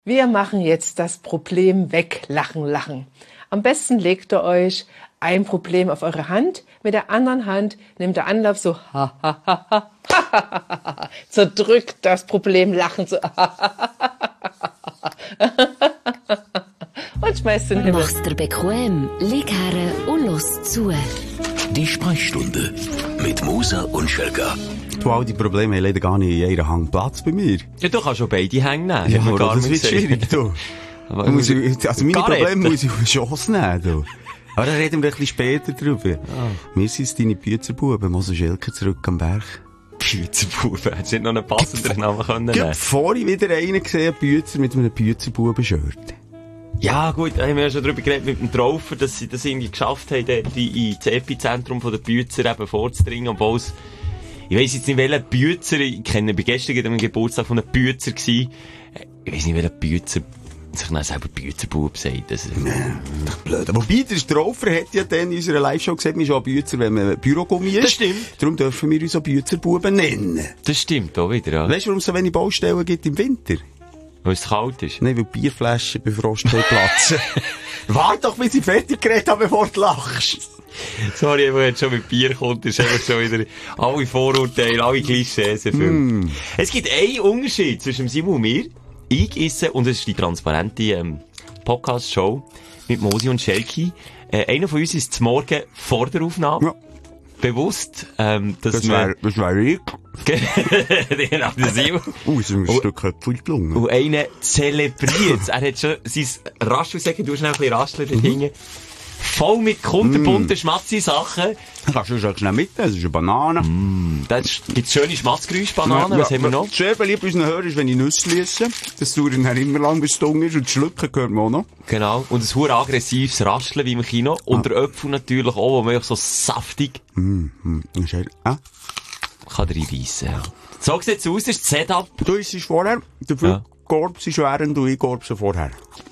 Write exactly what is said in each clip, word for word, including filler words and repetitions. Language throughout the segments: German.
Wir machen jetzt das Problem weglachen, lachen. Am besten legt ihr euch ein Problem auf eure Hand, mit der anderen Hand nehmt ihr Anlauf so ha ha ha ha ha ha, zerdrückt das Problem lachen so und schmeißt den Himmel. Mach's dir bequem, lieg her und los zu. Die Sprechstunde mit Musa und Schelka. Du, all die Probleme haben leider gar nicht in einer Hand Platz bei mir. Ja, du kannst schon beide Hängen nehmen. Ja, aber das wird schwierig, du. Muss ich, also meine Probleme muss ich auf die Chance nehmen, du. Aber da reden wir ein bisschen später drüber. Ah. Wir sind deine Büzerbuben, Musa Schelka, zurück am Berg. Büzerbuben? Hättest du nicht noch einen passenderen Namen können nehmen? Ja, vorhin wieder einen gesehen, Büzer mit einem Büzerbuben-Shirt. Ja, gut, da haben wir ja schon drüber geredet mit dem Traufer, dass sie das irgendwie geschafft haben, die ins Epizentrum der Büzer eben vorzudringen, obwohl es, ich weiss jetzt nicht, welcher Büzer, ich kenne, bei gestern am Geburtstag von einem Büzer gewesen, ich weiss nicht, welcher Büzer sich dann selber Büzerbub sagt. Das ist nee, doch blöd. Wobei, der Straufer hat ja dann in unserer Live-Show gesagt, wir sind auch Büzer, wenn man Bürogummi ist. Das stimmt. Darum dürfen wir uns auch Büzerbuben nennen. Das stimmt auch wieder, ja. Weißt du, warum es so wenig Baustellen gibt im Winter? Weil es kalt ist? Nein, weil Bierflaschen bei Frost platzen. Warte doch, bis ich fertig geredet habe, bevor du lachst. Sorry, wenn jetzt schon mit Bier kommt, ist einfach schon wieder alle Vorurteile, alle Klischees erfüllt. Mm. Es gibt einen Unterschied zwischen Simon und mir. Ich esse, und es ist die transparente ähm, Podcast-Show mit Mosi und Schelki. Äh, einer von uns ist zum Morgen vor der Aufnahme. Ja. Bewusst, ähm, dass das wäre das wär ich. Genau, der Simon. Oh, es ist ein Stück Köpfchen gelungen. Und einer zelebriert. Er hat schon sein Raschel, sagen, du hast noch ein bisschen Rascheln da hinten. Voll mit kunterbunten mm. Schmatzi-Sachen. Kannst du schon schnell mitnehmen, das ist eine Banane. Mm. Da gibt's schöne Schmatzgeräusch-Bananen, was ja, haben wir noch? Sehr beliebt bei unseren Hörern ist, wenn ich Nüsse lese. Das dauert dann immer lang, bis es dunkel ist, und das Schlucken hört man auch noch. Genau. Und ein hure aggressives Rascheln, wie im Kino. Ah. Und der Äpfel natürlich auch, wo man so saftig... Mm, mm. Ah. Kann reinbeissen. So sieht's aus, das ist das Setup. Du isst es vorher, dafür ja. Gorbst es während du ich gorbst vorher.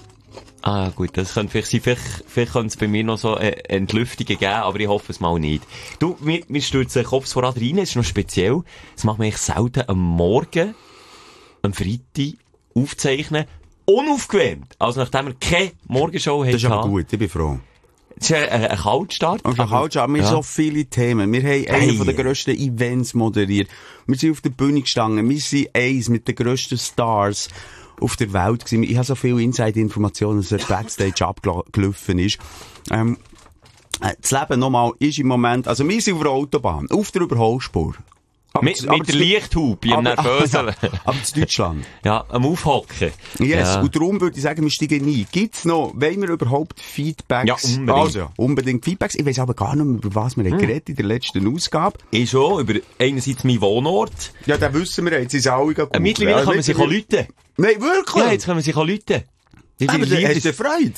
Ah, gut, das könnte vielleicht sein. Vielleicht, vielleicht könnte es bei mir noch so äh, Entlüftungen geben, aber ich hoffe es mal nicht. Du, mir, mir stürzt den Kopf voran rein, das ist noch speziell. Das macht man eigentlich selten am Morgen, am Freitag, aufzeichnen, unaufgewärmt. Also nachdem wir keine Morgenshow haben. Das ist aber gut, ich bin froh. Das ist ein, ein, ein Kaltstart. Und ein Kaltstart, wir haben ja. so viele Themen. Wir haben hey. einen der grössten Events moderiert. Wir sind auf der Bühne gestanden. Wir sind eins mit den grössten Stars auf der Welt gewesen. Ich habe so viele Inside-Informationen, dass er Backstage abgelaufen ist. Ähm, das Leben nochmal ist im Moment, also wir sind auf der Autobahn, auf der Überholspur. Aber mit, aber mit der Lichthupe, im Nervösen. Aber, aber in Deutschland. Ja, am Aufhocken. Yes, ja. Und darum würde ich sagen, wir steigen ein. Gibt's noch, wollen wir überhaupt Feedbacks? Ja, unbedingt. Also, unbedingt Feedbacks. Ich weiss aber gar nicht mehr, über was wir hm. geredet in der letzten Ausgabe. Ich schon, über einerseits meinen Wohnort. Ja, den wissen wir jetzt, ist alle gut. Äh, mittlerweile ja, kann man sich auch rufen. Nein, wirklich? Ja, jetzt können wir sich auch rufen. Aber da hast du Freude?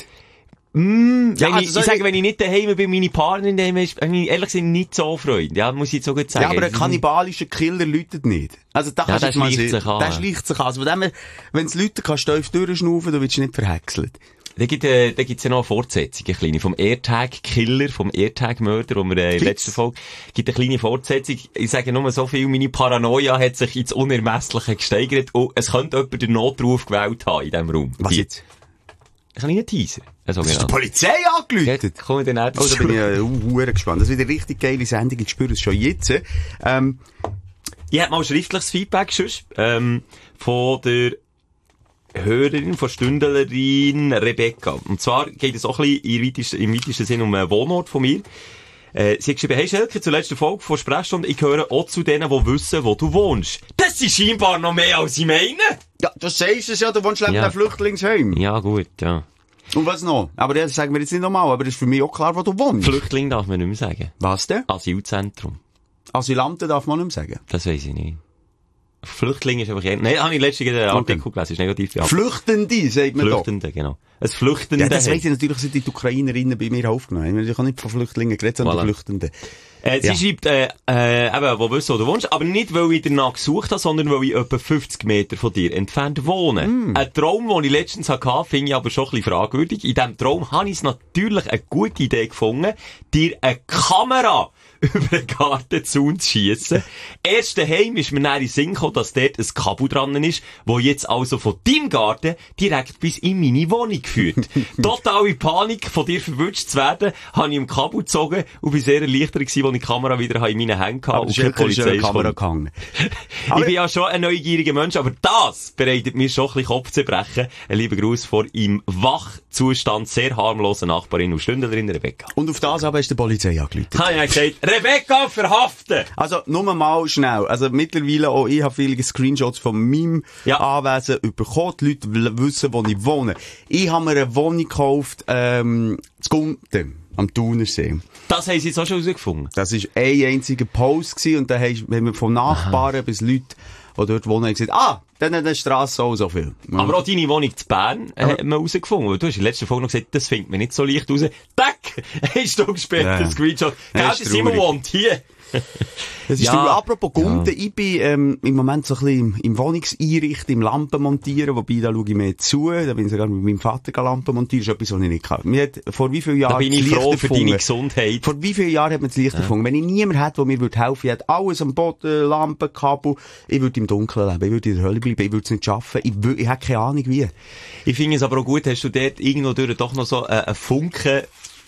Mm, ja, wenn also ich, ich sage, ich... wenn ich nicht daheim bin, meine Partnerin daheim ist, bin ich ehrlich gesagt nicht so Freude. Ja, muss ich jetzt so gut sagen. Ja, aber ein kannibalischer Killer läutet nicht. Also, da kannst ja, du mal sehen. Sich an. Der schleicht sich an. Also, wenn es Leute kannst du tief durchschnaufen, dann wirst du nicht verhäckselt. Da gibt äh, da gibt's ja noch eine Fortsetzung, eine kleine, vom AirTag-Killer, vom AirTag-Mörder, wo wir äh, in der letzten Folge, gibt eine kleine Fortsetzung. Ich sage nur so viel, meine Paranoia hat sich ins Unermessliche gesteigert und es könnte jemand den Notruf gewählt haben in diesem Raum. Was jetzt? Ein kleiner Teaser. Also, das ist die Polizei angerufen. Ja, komm ich dann auch oh, da bin ich äh, uh, gespannt. Das ist wieder eine richtig geile Sendung. Ich spüre es schon jetzt. Ähm, ich habe mal schriftliches Feedback sonst, ähm, von der Hörerin, von Stündlerin Rebecca. Und zwar geht es auch ein bisschen im weitesten, im weitesten Sinn um einen Wohnort von mir. Äh, sie hat geschrieben, hey Schelke, zur letzten Folge von Sprechstunde, ich gehöre auch zu denen, die wissen, wo du wohnst. Das ist scheinbar noch mehr, als ich meine. Ja, du sagst es ja, du wohnst neben ja. einem Flüchtlingsheim. Ja, gut, ja. Und was noch? Aber das sagen wir jetzt nicht nochmal, aber das ist für mich auch klar, wo du wohnst. Flüchtling darf man nicht mehr sagen. Was denn? Asylzentrum. Asylanten darf man nicht mehr sagen? Das weiss ich nicht. Flüchtling ist einfach... Nein, habe ich letztens den Artikel okay. gelesen, ist negativ. Ja. Flüchtende, sagt man Flüchtende, doch. Genau. Ein Flüchtende. Ja, das weiss ich natürlich, sind die Ukrainerinnen bei mir aufgenommen. Ich habe nicht von Flüchtlingen geredet, sondern voilà. Flüchtende. Äh, sie Ja. schreibt, äh, äh, eben, wo wissen, wo du wohnst, aber nicht, weil ich danach gesucht habe, sondern weil ich etwa fünfzig Meter von dir entfernt wohne. Mm. Ein Traum, den ich letztens hatte, finde ich aber schon ein bisschen fragwürdig. In diesem Traum habe ich natürlich eine gute Idee gefunden, dir eine Kamera über den Gartenzaun zu schiessen. Erst daheim ist mir dann in den Sinn gekommen, dass dort ein Kabel dran ist, wo jetzt also von deinem Garten direkt bis in meine Wohnung führt. Totale Panik, von dir verwünscht zu werden, habe ich im Kabel gezogen und bin sehr erleichtert gewesen, als ich die Kamera wieder in meinen Händen hatte. Aber und keine Polizei ist Kamera gekommen. gehangen. Ich bin ja schon ein neugieriger Mensch, aber das bereitet mir schon ein bisschen Kopfzerbrechen. Ein lieber Gruß vor im Wachzustand sehr harmlosen Nachbarin und Stündlerin Rebecca. Und auf das aber ist die Polizei angerufen. Habe ich ja gesagt, Rebecca, verhaften! Also, nur mal schnell. Also, mittlerweile auch ich habe viele Screenshots von meinem Ja. Anwesen bekommen. Die Leute wollen wissen, wo ich wohne. Ich habe mir eine Wohnung gekauft, ähm, zu Gunten, am Thunersee. Das haben sie jetzt auch schon herausgefunden. Das war ein einziger Post gewesen, und da haben wir von Nachbarn Aha. bis Leute, die dort wohnen, haben gesagt, ah, dann hat die Strasse auch so viel. Ja. Aber auch deine Wohnung zu Bern äh, Ja. hat man herausgefunden. Weil du hast in der letzten Folge noch gesagt, das findet man nicht so leicht raus. Tack! Eine Stunde später, Ja. ein Screenshot. Ja, Gell, ist der Simon traurig. wohnt hier. Das ist Ja. ja. Apropos Gunten, ich bin ähm, im Moment so ein bisschen im, im Wohnungseinrichten, im Lampen montieren, wobei da schaue ich mehr zu. Da bin ich sogar mit meinem Vater Lampen montieren, das ist etwas, was ich nicht kann. Mir hat vor wie vielen Jahren Da bin ich das Licht froh für erfunden. deine Gesundheit. Vor wie vielen Jahren hat man das Licht erfunden? Wenn ich niemanden hätte, der mir würde helfen würde, ich hätte alles am Boden, Lampen, Kabel, ich würde im Dunkeln leben, ich würde in der Hölle bleiben, ich würde es nicht schaffen, ich, wür- ich hätte keine Ahnung wie. Ich finde es aber auch gut, hast du dort irgendwo durch doch noch so äh, einen Funken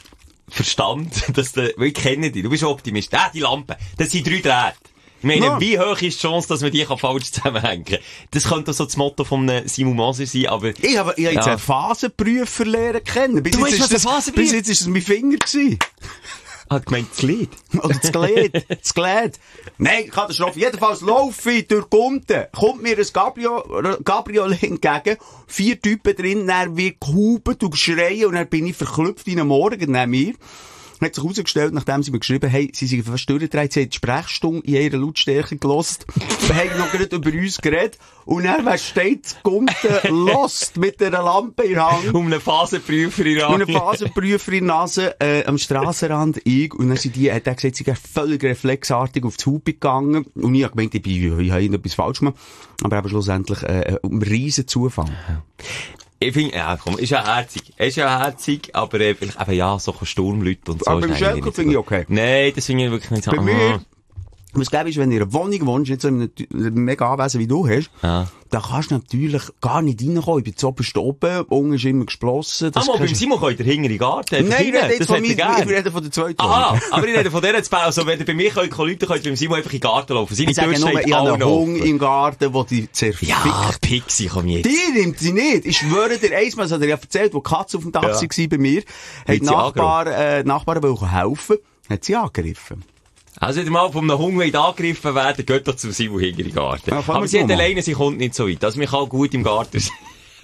Verstand, dass du, weil ich kenne dich, du bist Optimist. Ah, die Lampe, das sind drei Drähte. Ich meine, Ja. wie hoch ist die Chance, dass man die kann falsch zusammenhängen kann? Das könnte so das Motto von einem Simon Moser sein, aber... Ich habe, ich habe jetzt Ja. einen Phasenprüfer lernen kennen. Bis Du jetzt weißt, ist was ein das, Phasenprüfer- bis jetzt ist es mein Finger gewesen. Hat gemeint, das Lied. Oder das Glied. Das Glied. Nein, Katastrophe. Jedenfalls laufe ich durch Gunten. Kommt mir ein Gabriel, Gabriel entgegen. Vier Typen drin, dann wird gehupt und schreien und dann bin ich verklüpft in einem Morgen neben mir. Dann hat sich herausgestellt, nachdem sie mir geschrieben haben, sie sind fast durchgedreht, sie haben die Sprechstunde in ihrer Lautstärke gelost. Wir haben noch gerade über uns geredet. Und dann, wer steht, Gunten lost mit einer Lampe in der Hand. Um einen Phasenprüfer in der Und einen Phasenprüfer in der Nase, äh, am Strassenrand, ich. Und dann sind die, hat er gesagt, sie sind völlig reflexartig auf die Hupe gegangen. Und ich habe gemeint, ich bin, ich habe irgendetwas falsch gemacht. Aber eben schlussendlich, äh, ein riesen Zufall. Ich finde, ja, komm, ist ja herzig. Ist ja herzig, aber, äh, vielleicht eben, ja, so Sturmleute und so. Aber ist beim eigentlich Schelker nicht so finde ich gut. okay. Nein, das finde ich wirklich nicht so. Bei ah. mir, was glaube ich, wenn du in einer Wohnung wohnst, nicht so in einem mega Anwesen wie du hast, Ja. da kannst du natürlich gar nicht reinkommen. Ich bin zu oberst oben, unten ist immer geschlossen. Ah, mal, beim Simon könnt ihr hinter in den Garten. einfach Nein, ich rein. rede jetzt Das von hat mir, er gern. ich rede von der zweiten Aha, Wohnung. aber ich rede von der zu bauen. Also, wenn ihr bei mir könnt, Leute könnt beim Simon einfach in den Garten laufen. Seine Ich sage Tür nur, steht ich habe einen allen Hund offen. im Garten, der die zerfickt. Ja, Pixie, komm jetzt. Die nimmt sie nicht. Ich schwöre dir, einmal, das hat er ja erzählt, wo die Katze auf dem Dach Ja. war bei mir, hat die sie Nachbar, äh, Nachbarn wollten helfen, hat sie angegriffen. Also, wenn ihr mal von einem Hund wollt angegriffen werden, geht doch zum Simon hinter in den Garten. Ja, fangen aber wir sie hat mal. alleine, sie kommt nicht so weit. Also, man kann gut im Garten sein.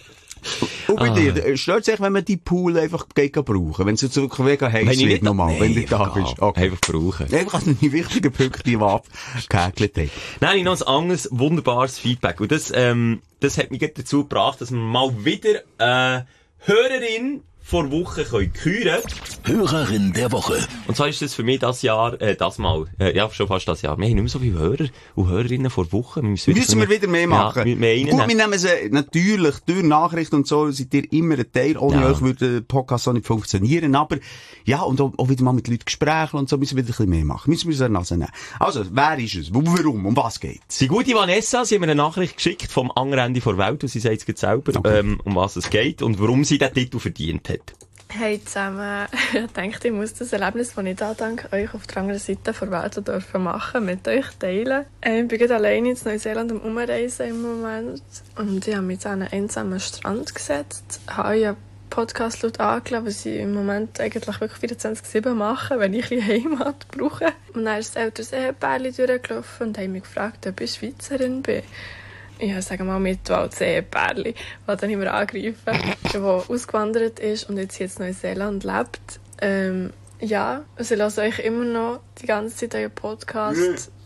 Und bei Ah. dir, stört sich, wenn man die Pool einfach geht brauchen, wenn es jetzt wirklich mega heiß ich wird, nochmal, wenn du da egal. bist. Okay. Einfach brauchen. Einfach die wichtigen Punkte, die wir abgehäkelt haben. Nein, ich noch ein anderes, wunderbares Feedback. Und das, ähm, das hat mich gerade dazu gebracht, dass wir mal wieder, äh, Hörerin vor Woche können küren. Hörerin der Woche. Und zwar ist das für mich das Jahr, äh, das Mal, äh, ja, schon fast das Jahr. Wir haben nicht mehr so viele Hörer und Hörerinnen vor Wochen. Wir müssen, Müssen wir wieder mehr machen. Ja, mehr Gut, wir nehmen sie natürlich durch Nachrichten und so, seid ihr immer ein Teil. Ohne Ja. euch würde der Podcast auch nicht funktionieren. Aber, ja, und auch, auch wieder mal mit Leuten Gespräche und so, müssen wir wieder ein bisschen mehr machen. Müssen wir uns an die Nase nehmen. Also, wer ist es? Wo- Warum? Um was geht's? Die gute Vanessa, sie hat mir eine Nachricht geschickt vom anderen Ende der Welt, und sie sagt es jetzt selber, Okay. ähm, um was es geht und warum sie den Titel verdient hat. Hey zusammen, ich denke, ich muss das Erlebnis, das ich da dank euch auf der anderen Seite der Welt dürfen machen, mit euch teilen. Ich bin gerade alleine in Neuseeland am Umreisen im Moment und ich habe mich an einen einsamen Strand gesetzt, habe euren Podcast laut angelassen, was ich im Moment eigentlich wirklich vierundzwanzig sieben mache, wenn ich ein bisschen Heimat brauche. Und dann ist das älteres Ehepärchen durchgelaufen und haben mich gefragt, ob ich Schweizerin bin. Ja, sagen wir mal Mitwald-Seepärli, das dann immer angreifen, der ausgewandert ist und jetzt hier in Neuseeland lebt. Ähm, ja, also ich höre euch immer noch die ganze Zeit euren Podcast.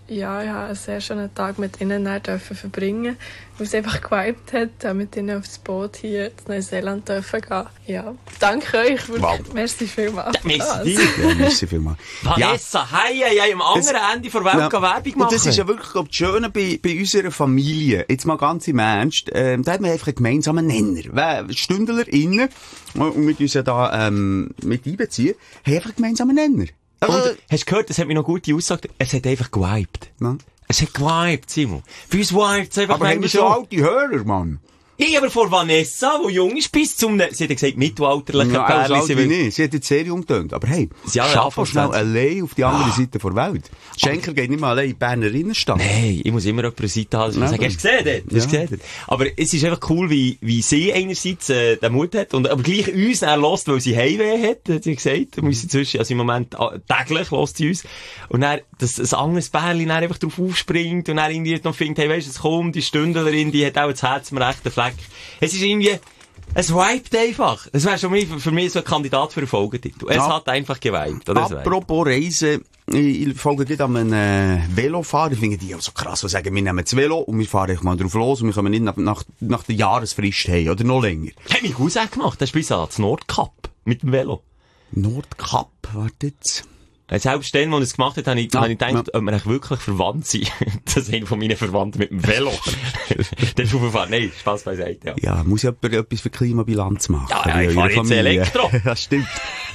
Ja, ich habe einen sehr schönen Tag mit ihnen dürfen verbringen, weil es einfach geweibt hat, mit ihnen aufs Boot hier zu Neuseeland dürfen gehen. Ja, danke euch. Wow. Merci vielmals. Ja, merci Ja, merci vielmals. Vanessa, hei, hei, hei, am anderen Das- Ende der Welt Ja. ja. Werbung machen. Und das ist ja wirklich, glaub, das Schöne bei, bei unserer Familie. Jetzt mal ganz im Ernst. Ähm, da haben wir einfach einen gemeinsamen Nenner. Weil StündlerInnen, und wir uns ja da, ähm, mit einbeziehen, haben einfach einen gemeinsamen Nenner. Und, Also, hast du gehört, das hat mir noch gute Aussage, es hat einfach gewiped. ja. Es hat gewiped, Simon. Für uns wiped es einfach Aber haben wir so alte Hörer, Mann? Ich aber vor Vanessa, die jung ist, bis zum, sie hat ja gesagt, mittelalterlichen Ja, also Pärchen. alt sie wie will- nicht. Sie hat jetzt sehr jung getönt. Aber hey, Ja, ja, schaff vor auch schnell zwanzig. allein auf die andere Seite der Welt. Schenker geht nicht mal allein in die Berner Innenstadt. Nein, ich muss immer jemand Seite haben, dass ich Nein, sage, hast du gesehen dort? Hast du Ja. gesehen dort? Aber es ist einfach cool, wie, wie sie einerseits, äh, den Mut hat, und, aber gleich uns dann hört, weil sie Heimweh hat, hat sie gesagt. Wir müssen zwischen, also im Moment, äh, täglich hört sie uns. Und dann, dass ein anderes Bärli dann einfach drauf aufspringt und dann irgendwie noch findet, hey, weisst du, es kommt, die Stündlerin, die hat auch das Herz am rechten Fleck. Es ist irgendwie, es vibet einfach. Es wäre schon mal für mich so ein Kandidat für einen Folgetitel. Es Ja. hat einfach geweibt, oder? So. Apropos Reisen, ich folge gerade an einem äh, Velofahrer. Ich finde die auch so krass, die sagen, wir nehmen das Velo und wir fahren einfach mal drauf los und wir kommen nicht nach, nach, nach der Jahresfrist heim, oder noch länger. Hat mein Cousin gemacht, der ist bis ans Nordkap mit dem Velo. Nordkap, warte jetzt. Selbst dann, als er es gemacht hat, habe ich, Ja, habe ich gedacht, ob wir eigentlich wirklich verwandt sind. Das ist einer von meinen Verwandten mit dem Velo. Der ist aufgefahren. Nein, Spaß beiseite, ja. Ja, muss jemand etwas für Klimabilanz machen? Ja, ja, in ich eurer fahre jetzt Familie. Elektro. Ja, stimmt.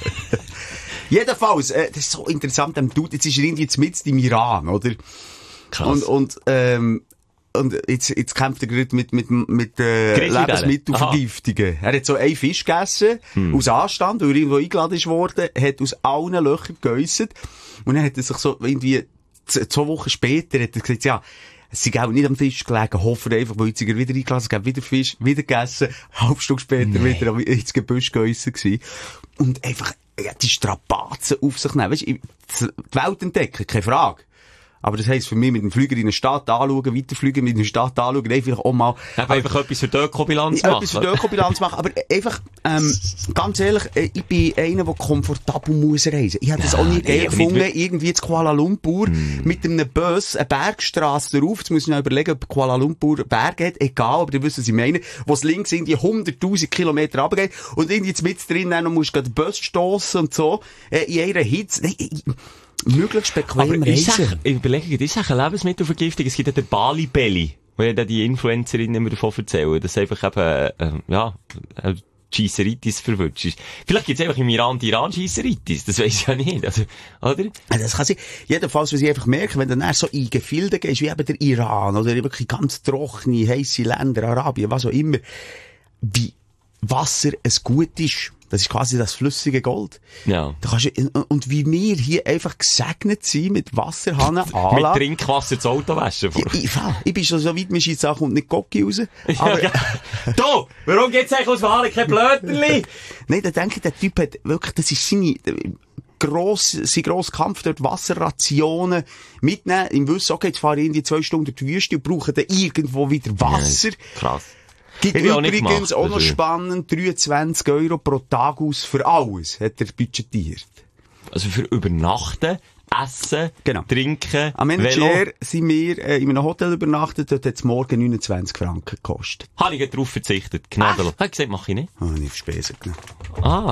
Jedenfalls, äh, das ist so interessant, dem Dude, jetzt ist er irgendwie mitten im Iran, oder? Krass. Und, und, ähm, und jetzt, jetzt kämpft er gerade mit, mit, mit, äh, Grizzlybären? Lebensmittelvergiftungen. Er hat so einen Fisch gegessen, Hm. aus Anstand, weil er irgendwo eingeladen ist worden, hat aus allen Löchern gegessen. Und dann hat er sich so, irgendwie, z- zwei Wochen später, hat er gesagt, ja, es sei auch nicht am Fisch gelegen, hoffe einfach, weil jetzt ist er wieder eingeladen, es gab wieder Fisch, wieder gegessen, eine halbe Stunde später Nee. wieder ins Gebüsch gegessen gewesen. Und einfach, ja, die Strapazen auf sich nehmen. Weisst, ich- die Welt entdecken, keine Frage. Aber das heisst für mich, mit dem Flüger in eine Stadt anschauen, weiterfliegen, mit einer Stadt anschauen, einfach auch mal... Eben einfach etwas für die Ökobilanz Ja, machen. etwas für die Ökobilanz machen, aber einfach, ähm, ganz ehrlich, äh, ich bin einer, der komfortabel muss reisen. Ich hätte das auch nie nee, geil aber gefunden, nicht irgendwie zu Kuala Lumpur, mit einem Bus, eine Bergstrasse drauf, jetzt muss ich noch überlegen, ob Kuala Lumpur Berge hat, egal, aber ihr wisst, was ich meine, wo es links irgendwie hunderttausend Kilometer runtergeht, und irgendwie jetzt mit drin, dann musst du den Bus stossen und so, äh, in einer Hitze, nee, ich, möglichst bequem Aber ich reisen. sag, ich überlege, das ist echt eine Lebensmittelvergiftung. Es gibt ja den Bali Belly, wo ja dann die Influencerinnen immer davon erzählen, dass einfach eben, äh, ja, äh, Scheisseritis verwünscht ist. Vielleicht gibt's einfach im Iran die Iran-Scheisseritis, das weiss ich ja nicht, also, oder? Ja, das kann sein. Jedenfalls, was ich einfach merke, wenn du dann so in Gefilde gehst, wie eben der Iran, oder wirklich ganz trockene, heisse Länder, Arabien, was auch immer, wie Wasser ein Gut ist. Das ist quasi das flüssige Gold. Ja. Da kannst du, und wie wir hier einfach gesegnet sind mit Wasserhahn, Mit Anlage. Trinkwasser das Auto waschen. Ich, ich, ich bin schon so weit, mir scheint Sachen und nicht Gocki raus. Aber, Ja, ja. Du, warum gibt's eigentlich aus Wahlen kein Blöterli? nein, da denke ich, der Typ hat wirklich, das ist seine, gross, sein grosser Kampf dort, Wasserrationen mitnehmen, im Wissen, okay, jetzt fahre ich in die zwei Stunden durch die Wüste und brauche dann irgendwo wieder Wasser. Krass. Gibt Hätte ich auch nicht übrigens gemacht, auch noch also. spannend, dreiundzwanzig Euro pro Tag aus für alles, hat er budgetiert. Also für Übernachten, Essen, Genau. Trinken, Am Ende Velo. sind wir äh, in einem Hotel übernachtet, dort hat es morgen neunundzwanzig Franken gekostet. Habe ich darauf verzichtet. Gnädelos. Habe ich gesagt, mach ich nicht. Ah, nicht auf Spesen genommen. Ah.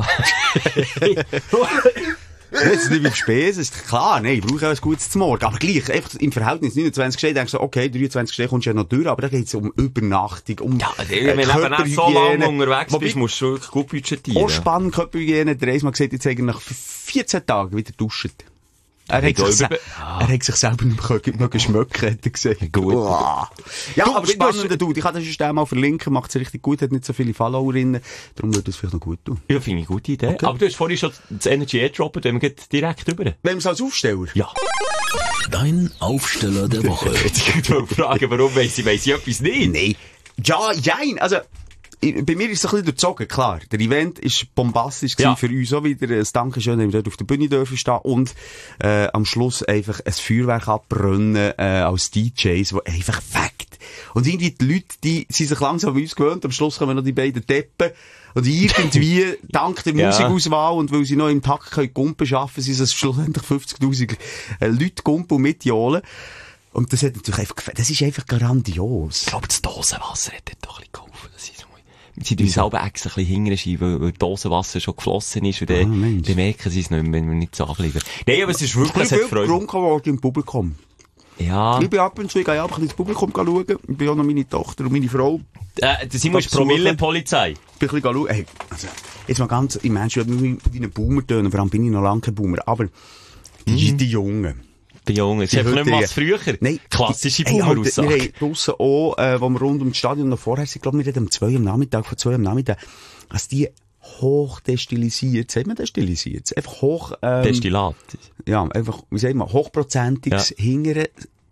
Jetzt nicht auf Spesen, ist klar, nein, ich brauche auch ein gutes zum Morgen. Aber gleich, einfach im Verhältnis neunundzwanzig Stunden, denkst du, okay, dreiundzwanzig Stunden kommst du ja noch durch, aber da geht es um Übernachtung, um Ja, äh, wenn du eben auch so lange Körperhygiene. unterwegs Wobei, bist, musst du wirklich gut budgetieren. auch spannend, Körperhygiene, der Reis mal gesagt, jetzt eigentlich nach vierzehn Tagen wieder duschen. Er Ja, hat, sich, über- se- er hat sich selber nicht mehr mögen schmecken, hat er gesagt. Gut. Uah. Ja, Du, aber du spannender hast- Dude. Ich kann das System mal verlinken, macht es richtig gut, hat nicht so viele Followerinnen, darum würde es vielleicht noch gut tun. Ja, finde ich eine gute Idee. Okay. Aber du hast vorhin schon das Energy airdroppen, wenn wir gleich direkt rüber. Wenn wir es als Aufsteller? Ja. Dein Aufsteller der Woche. Ich wollte fragen, warum weiss ich, weiss ich etwas nicht? Nein. Ja, jein. Also, ich- bei mir ist es ein bisschen durchzogen, klar. Der Event ist bombastisch Ja. gewesen, für uns auch wieder. Ein Dankeschön, dass wir dort auf der Bühne dürfen stehen und äh, am Schluss einfach ein Feuerwerk abbrennen äh, als D Js, wo einfach fängt. Und irgendwie die Leute, die sind sich langsam an uns gewöhnt. Am Schluss kommen noch die beiden Deppen. Und irgendwie, dank der Ja. Musikauswahl und weil sie noch im Takt können Gumpen schaffen, sind es schlussendlich fünfzigtausend äh, Leute Gumpen und mitjohlen. Und das hat natürlich einfach, das ist einfach grandios. Ich glaube, das Dosenwasser hat dort doch ein bisschen geholfen. Das ist so, sie tun selber extra ein bisschen hinterschieben, weil, weil Dosenwasser schon geflossen ist und dann, Ah, dann merken sie es nicht mehr, wenn wir nicht so abliefern. Nein, aber es ist wirklich, es Ich hat bin Freude. viel geworden im Publikum. Ja. Ich bin ab und zu, ich gehe ab ins Publikum schauen. Ich bin auch noch meine Tochter und meine Frau. Äh, der Simon ist Promille-Polizei. Ich bin ein bisschen schauen. Hey, also, jetzt mal ganz im Menschen, ich will mit deinen Boomer tönen, vor allem bin ich noch lange kein Boomer, aber die, Mhm. die Jungen. Die Jungen. Es ist einfach nicht mehr was früher. Nein. Klassische Hey, Alter, Boomer-Aussage. wir haben draussen auch, äh, wo wir rund um das Stadion noch vorher sind, glaube ich, wir reden um zwei am Nachmittag, von zwei am Nachmittag, als die hochdestilisiert, sagt man destilisiert? Einfach hoch, ähm, Destillat. ja, einfach, wie sagt man, hochprozentiges Ja. hingere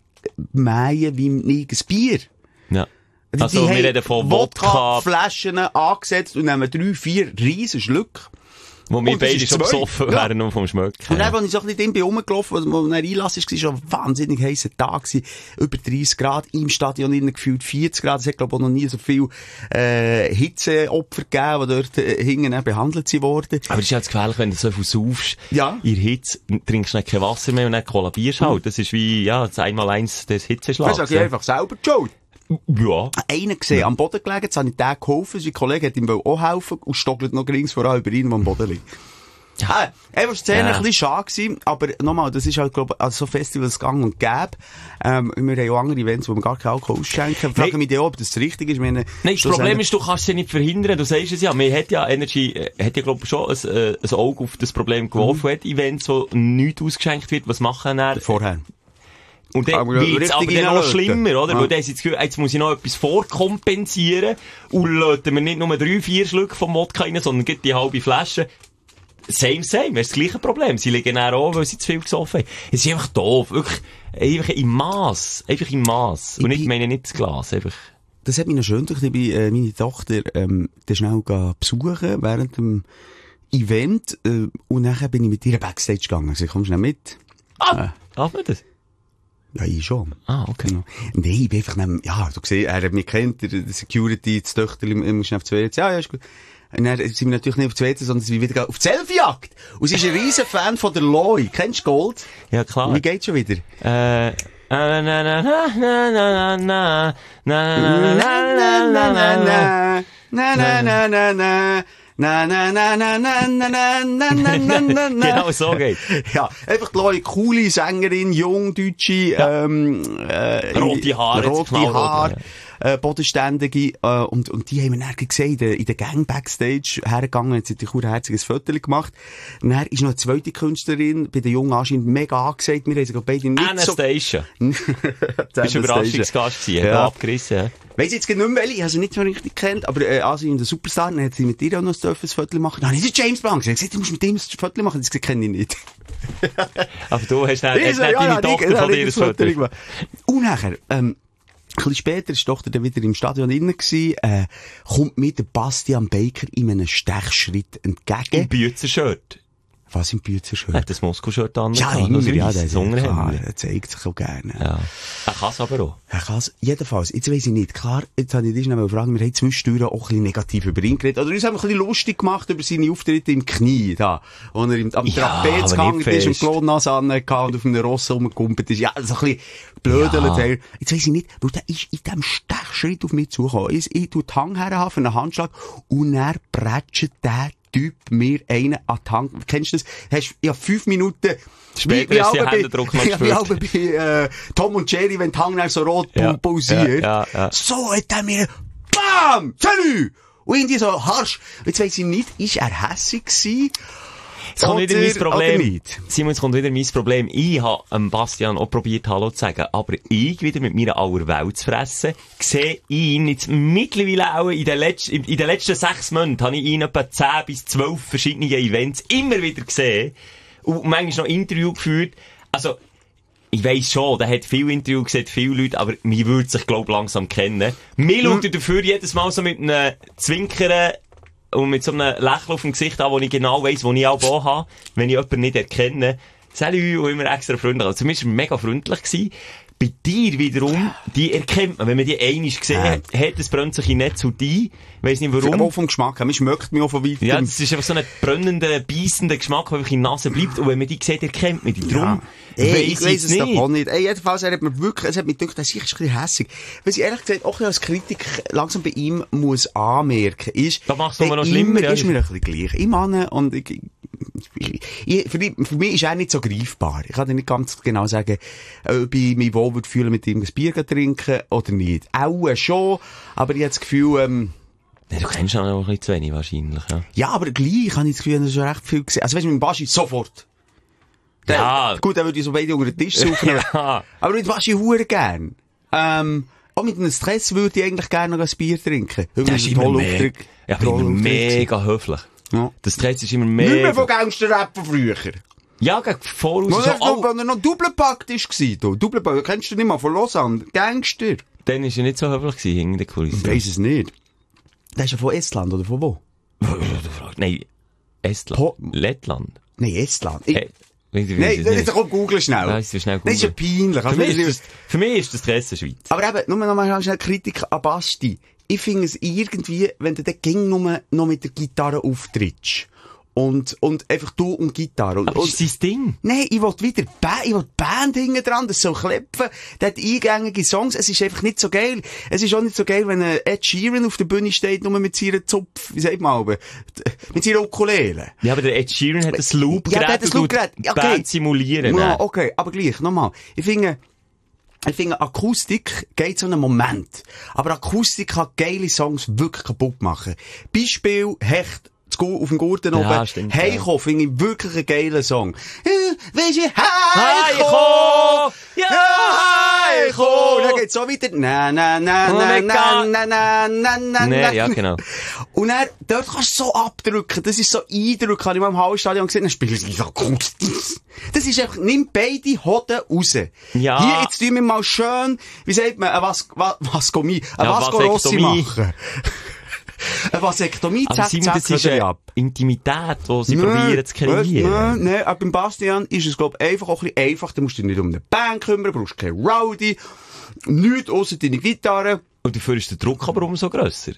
mähen wie ein Bier. Ja. Die, Also, die wir haben reden von Wodka, Flaschen angesetzt und nehmen drei, vier riesen Schlücke. wo wir Und das beide ist schon zwei. besoffen Ja. wären, nur vom Schmöcken. Und dann, als ich so ein bisschen rumgelaufen bin, wo dann Einlass war, war schon ein wahnsinnig heisser Tag gewesen. Über dreißig Grad, im Stadion innen gefühlt vierzig Grad. Es hat, glaube ich, auch noch nie so viel, äh, Hitzeopfer gegeben, die dort äh, hinten auch behandelt wurden. Aber es ist jetzt gefährlich, wenn du so viel saufst. Ja. In Hitze, trinkst du nicht kein Wasser mehr und dann kollabierst halt. Das ist wie, ja, das Einmaleins des Hitzeschlags. Das sage ich einfach selber die Schuld. Ja. Einen gesehen, am Boden gelegen, jetzt habe ich den geholfen, sein Kollege hat ihm auch helfen und stockelt noch rings voran über ihn, der am Boden liegt. Ja, einfach die Szene Ja. ein bisschen schade gewesen, aber nochmal, das ist halt, glaube ich, also so Festivals gang und gäbe. Ähm, wir haben auch andere Events, wo wir gar keinen Alkohol ausschenken. Ich frage Nein. mich dann auch, ob das richtig ist. Ich meine, Nein, das Problem ist, du kannst es ja nicht verhindern. Du sagst es ja. Man hat ja Energy, äh, hat ja, glaube ich, schon ein, äh, ein Auge auf das Problem geworfen. Mhm. Hat Events, wo nichts ausgeschenkt wird. Was machen dann? vorher. Und dann Aber wird es aber richtig dann noch reinlöten. schlimmer, oder? Ja. Weil dann haben sie das Gefühl, jetzt muss ich noch etwas vorkompensieren und löten wir nicht nur drei, vier Schlücke vom Wodka rein, sondern gibt die halbe Flasche. Same, same. Das ist das gleiche Problem. Sie liegen dann auch, weil sie zu viel gesoffen haben. Es ist einfach doof. Wirklich, einfach im Maß. Einfach im Maß. Und Ich nicht, meine nicht das Glas. Einfach. Das hat mich noch schön durch. Ich bin äh, meine Tochter ähm, dann schnell besuchen während dem Event äh, und nachher bin ich mit ihr Backstage gegangen. Sie kommt schnell mit. Ah! Darf man das? Ja, ich schon. Ah, okay. Genau. Nein, ich bin einfach neben, ja, du siehst, er hat mich kennt, der, der Security, das Töchterli, ich muss schnell auf die W C. Ja, ja, ist gut. Und dann sind wir natürlich nicht auf die W C, sondern sind wir wieder auf die Selfie-Jagd. Und sie ist ein riesen Fan von der Loi. Kennst du Gold? Ja, klar. Wie geht's schon wieder? Äh, na, na, na, na, na, na, na, na, na, na, na, na, na, na, na, na. Na, na, na, na, na, na, na, na, na, na, na, na. Genau so geht. Ja, einfach die Leute, coole Sängerin, jung, deutsche, Ja. ähm, äh, Rote Haare, rote knallrot, Haare, ja. äh, bodenständige, äh, und, und die haben wir dann gesehen, in der, in der Gang Backstage hergegangen, jetzt hat die ein herziges Foto gemacht. Und dann ist noch eine zweite Künstlerin, bei den Jungen anscheinend mega angesagt, wir haben sie glaub, beide nicht Anastasia. so... Du bist Überraschungsgast gewesen, Ja. ja. Abgerissen, ja. Weiss jetzt nicht mehr, welche, ich habe sie nicht so richtig kennt, aber, äh, also in der Superstar, dann hat sie mit ihr auch noch ein Foto machen. Dann habe ich James Bond gesagt, sie hat gesagt, du musst mit ihm ein Foto machen. Sie hat gesagt, kenne ich nicht. Aber du hast dann, Ich hast so, dann ja, deine ja, Tochter ich- von ich- dir ein ich- Foto. gemacht. Und nachher, ähm, ein bisschen später ist die Tochter dann wieder im Stadion innen gewesen, äh, kommt mir der Bastian Baker in einem Stechschritt Im entgegen. Büzer-Shirt. Was im Büzer-Shirt? Er hat das Moskau-Shirt an. Ja, immer, ja, das der, ist klar, Unterhemd. er zeigt sich auch gerne. Ja. Er kann es aber auch. Er kann's. Jedenfalls, jetzt weiss ich nicht. Klar, jetzt habe ich dich noch mal gefragt, wir haben zwischendurch auch ein bisschen negativ über ihn geredet. Oder uns haben wir ein bisschen lustig gemacht über seine Auftritte im Knie, da. Wo er im, am Ja, Trapez aber gegangen nicht ist und fest. Klonnas angehabt und auf einem Ross rumgekumpelt ist. Ja, so ein bisschen blödelt. Ja. Ja. Jetzt weiss ich nicht, weil der ist in diesem Stechschritt auf mich zugekommen. Ich, ich tue die Hang herhaben für einen Handschlag und er prätscht der Typ mir einen an die Hand. Kennst du das? Hast, ja, fünf Minuten, Später hast du den auch bei- Händedruck noch ja, wie gespürt. auch bei, äh, Tom und Jerry, wenn die Hang dann so rot Ja, pulsiert. ja, ja, ja. So hat er mir, BAM! Salut! Und irgendwie so harsch. Jetzt weiss ich nicht, ist er hässig gewesen? Jetzt kommt wieder Oder- mein oder Problem. nicht? Simon, jetzt kommt wieder mein Problem. Ich habe ähm, Bastian auch probiert, Hallo zu sagen, aber ich wieder mit meiner Allerwelt zu fressen, sehe ihn jetzt mittlerweile auch in den letzten, in, in den letzten sechs Monaten habe ich ihn etwa zehn bis zwölf verschiedene Events immer wieder gesehen und manchmal noch Interview geführt. Also, ich weiss schon, der hat viel Interview gesehen, viele Leute, aber mir würde sich, glaub langsam kennen. Mir schaut er dafür jedes Mal so mit einem Zwinkern und mit so einem Lächeln auf dem Gesicht an, wo ich genau weiss, wo ich auch da habe, wenn ich jemanden nicht erkenne. Salut, und immer extra freundlich. Also, zumindest war er mega freundlich gewesen. Bei dir wiederum, die erkennt man, wenn man die einmal gesehen Ja. hat, hat es brennt sich nicht zu dir. Ich weiss nicht warum. Aber auch vom Geschmack her. Man schmeckt mich auch von weitem. Ja, es ist einfach so ein brennender, beissender Geschmack, der einfach in der Nase bleibt. Und wenn man die sieht, erkennt man die. Drum Ey, weiss ich weiss es es doch nicht. auch nicht. Ey, jedenfalls, er hat mir wirklich, es hat mich gedacht, das ist ein bisschen hässig. Was ich ehrlich gesagt auch als Kritik langsam bei ihm muss anmerken, ist, Da macht's nur der noch schlimmer, immer ja. ist mir ein bisschen gleich. Ich meine, und ich, ich, ich, für, die, für mich ist er nicht so greifbar. Ich kann dir nicht ganz genau sagen, ob ich mich wohl würde fühlen, mit ihm ein Bier zu trinken oder nicht. Auch schon, aber ich habe das Gefühl, ähm, Nee, du kennst ihn auch ein bisschen zu wenig wahrscheinlich, ja. ja, aber gleich habe ich das Gefühl, dass er schon recht viel gesehen. Also weißt du, mit dem Baschi sofort. Der, Ja. Gut, dann würde ich so beide unter den Tisch suchen. Ja. Aber mit Baschi hure gern. Ähm, auch mit einem Stress würde ich eigentlich gerne noch ein Bier trinken. Das ist immer toller mega, Auftritt. ja, aber Toller immer Auftritt mega höflich. Ja. Das Stress ist immer Nicht mehr mega. von Gangster-Rap von früher. Ja, gegen voraus. Nur So, noch, oh, wenn er noch Doppelpakt war, du. Doppelpakt, kennst du nicht mal von Lausanne. Gangster. dann war er nicht so höflich gewesen, hinter der Kulisse. Ich weiss es nicht. Der ist ja von Estland, oder von wo? Nein, Estland. Po- Lettland. Nein, Estland. Ich, Hey, weiss ich- weiss nein, ich das nicht. ist komm, google schnell. Ja, ist ja schnell Das ist ja googeln. peinlich. Für Also, mich das ist das, für mich ist das Stress der Schweiz. Aber eben, nur noch mal schnell Kritik an Basti. Ich finde es irgendwie, wenn du dann ging nur noch mit der Gitarre auftrittst. Und, und einfach du und Gitarre. Und, Aber und, das ist sein Ding. nein, ich will wieder ba ich will die Band hinten dran, das soll klepfen. Der hat eingängige Songs, es ist einfach nicht so geil. Es ist auch nicht so geil, wenn ein Ed Sheeran auf der Bühne steht, nur mit seiner Zupf, wie sagt man aber, mit seiner Ukulele. Ja, aber der Ed Sheeran hat das Loop Ja, der hat das Loop-Gerät. Die Okay. Band simulieren. Ja, ne? okay, aber gleich, nochmal. Ich finde, ich finde, Akustik geht so einen Moment. Aber Akustik kann geile Songs wirklich kaputt machen. Beispiel, Hecht. Auf dem Gurten Ja, oben. stimmt, Heiko ja. finde ich wirklich einen geilen Song. Weisst du, Heiko! Heiko! Ja, Heiko! Heiko! Und dann geht's so weiter. Na, na, na, Oh na, mein na, Gott. na, na, na, na, Nee, na. ja, genau. Und dann, dort kannst du so abdrücken. Das ist so eindrücklich. Habe ich mal im Hallstadion gesehen, dann spielen sie so Akustik. Das ist einfach, nimm beide Hoden raus. Ja. Hier, jetzt tun wir mal schön, wie sagt man, ein was, was, Vaskomie, ein Ja, Vasco Rossi Vasektomie. machen. Eine Vasektomie, Aber zack, Simon, zack, das ist hört er eine ab. Intimität, die sie Nö, probieren zu kreieren. Nein, nein, aber beim Bastian ist es, glaub ich, einfach auch ein bisschen einfach. Du musst dich nicht um eine Band kümmern, brauchst keine Rowdy, nichts ausser deine Gitarre. Und dafür ist der Druck aber umso grösser.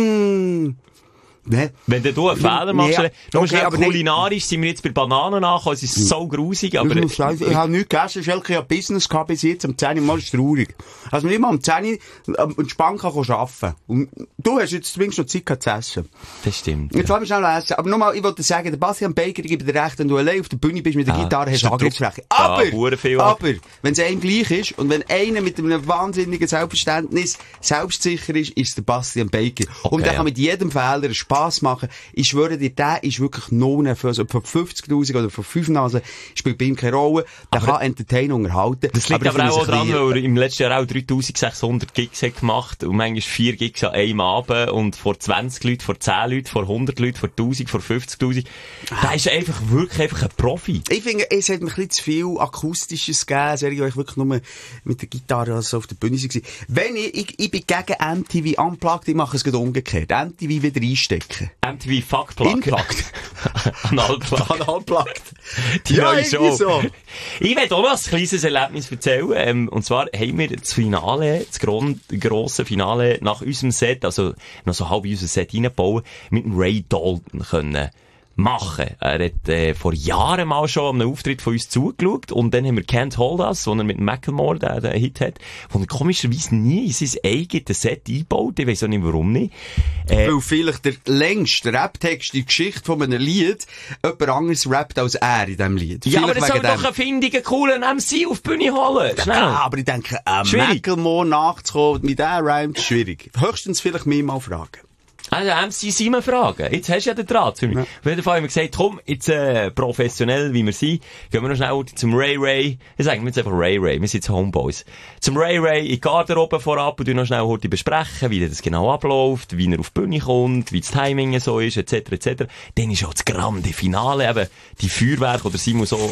Mm. Nee. Wenn du einen Fehler machst, Ja, du okay, musst aber nein. kulinarisch sind wir jetzt bei Bananen angekommen, es ist so grusig, aber... Ich muss sagen, ich habe nichts gegessen, Schelke, ich habe Business gehabt bis jetzt, am zehn Uhr mal ist traurig. Also nicht mal am zehn Uhr am entspannt kann arbeiten. Und du hast jetzt zumindest noch Zeit gehabt zu essen. Das stimmt. Jetzt Ja. lass mich schnell essen. Aber nochmal, ich wollte sagen, der Bastian Baker, ich gebe dir recht, wenn du allein auf der Bühne bist mit der Ah, Gitarre, hast du ist eine der Angriffsfläche. Druck- Aber, Ja, hure viel aber, wenn es einem gleich ist und wenn einer mit einem wahnsinnigen Selbstverständnis selbstsicher ist, ist der Bastian Baker. Okay, und der ja. kann mit jedem Fehler Spass machen. Ich schwöre dir, der ist wirklich no nervös. Ob von fünfzigtausend oder von fünf Nasen, spielt bei ihm keine Rolle. Der Aber- kann Entertainer unterhalten. Das liegt ich aber, finde auch es ein daran, bisschen- weil er im letzten Jahr auch dreitausendsechshundert Gigs hat gemacht und manchmal vier Gigs an einem Abend und vor zwanzig Leuten, vor zehn Leuten, vor hundert Leuten, vor tausend, vor fünfzigtausend. Da ist einfach wirklich einfach ein Profi. Ich finde, es hat mir ein bisschen zu viel Akustisches gegeben, serie, weil ich wirklich nur mit der Gitarre also auf der Bühne war. Wenn ich, ich, ich bin gegen M T V Unplugged, ich mache es gerade umgekehrt. M T V wieder einstecken. M T V Fuckplug. Inplugged. Analplug. Unplugged. Die Ja, neue irgendwie Show. so. Ich werde auch noch ein kleines Erlebnis erzählen. Ähm, und zwar haben wir das Finale, das gron- grosse Finale nach unserem Set, also noch so halb in unser Set reinbauen, mit dem Ray Dalton können machen. Er hat äh, vor Jahren mal schon an einem Auftritt von uns zugeschaut und dann haben wir Can't Hold Us, wo er mit Macklemore den, den Hit hat, wo er komischerweise nie in sein eigenes Set einbaut. Ich weiss auch nicht, warum nicht. Äh, Weil vielleicht der längste Raptext in der Geschichte von einem Lied jemand anderes rappt als er in diesem Lied. ja, aber Vielleicht das soll wegen doch dem. einen findigen, coolen M C auf die Bühne holen. Schnell. Ja, aber ich denke, äh, Schwierig. Macklemore nachzukommen, mit diesem Rhyme ist schwierig. Höchstens vielleicht mich mal fragen. Also, M C Simon fragen. Jetzt hast du ja den Draht zu mir. Ja. Auf jeden Fall haben wir gesagt, komm, jetzt, äh, professionell, wie wir sind, gehen wir noch schnell zum Ray Ray. Ich sage mir jetzt einfach Ray Ray. Wir sind jetzt Homeboys. Zum Ray Ray in die Garderobe vorab und noch schnell heute besprechen, wie das genau abläuft, wie er auf die Bühne kommt, wie das Timing so ist, et cetera, et cetera. Dann ist auch das grande Finale, eben, die Feuerwerke, oder Simon so,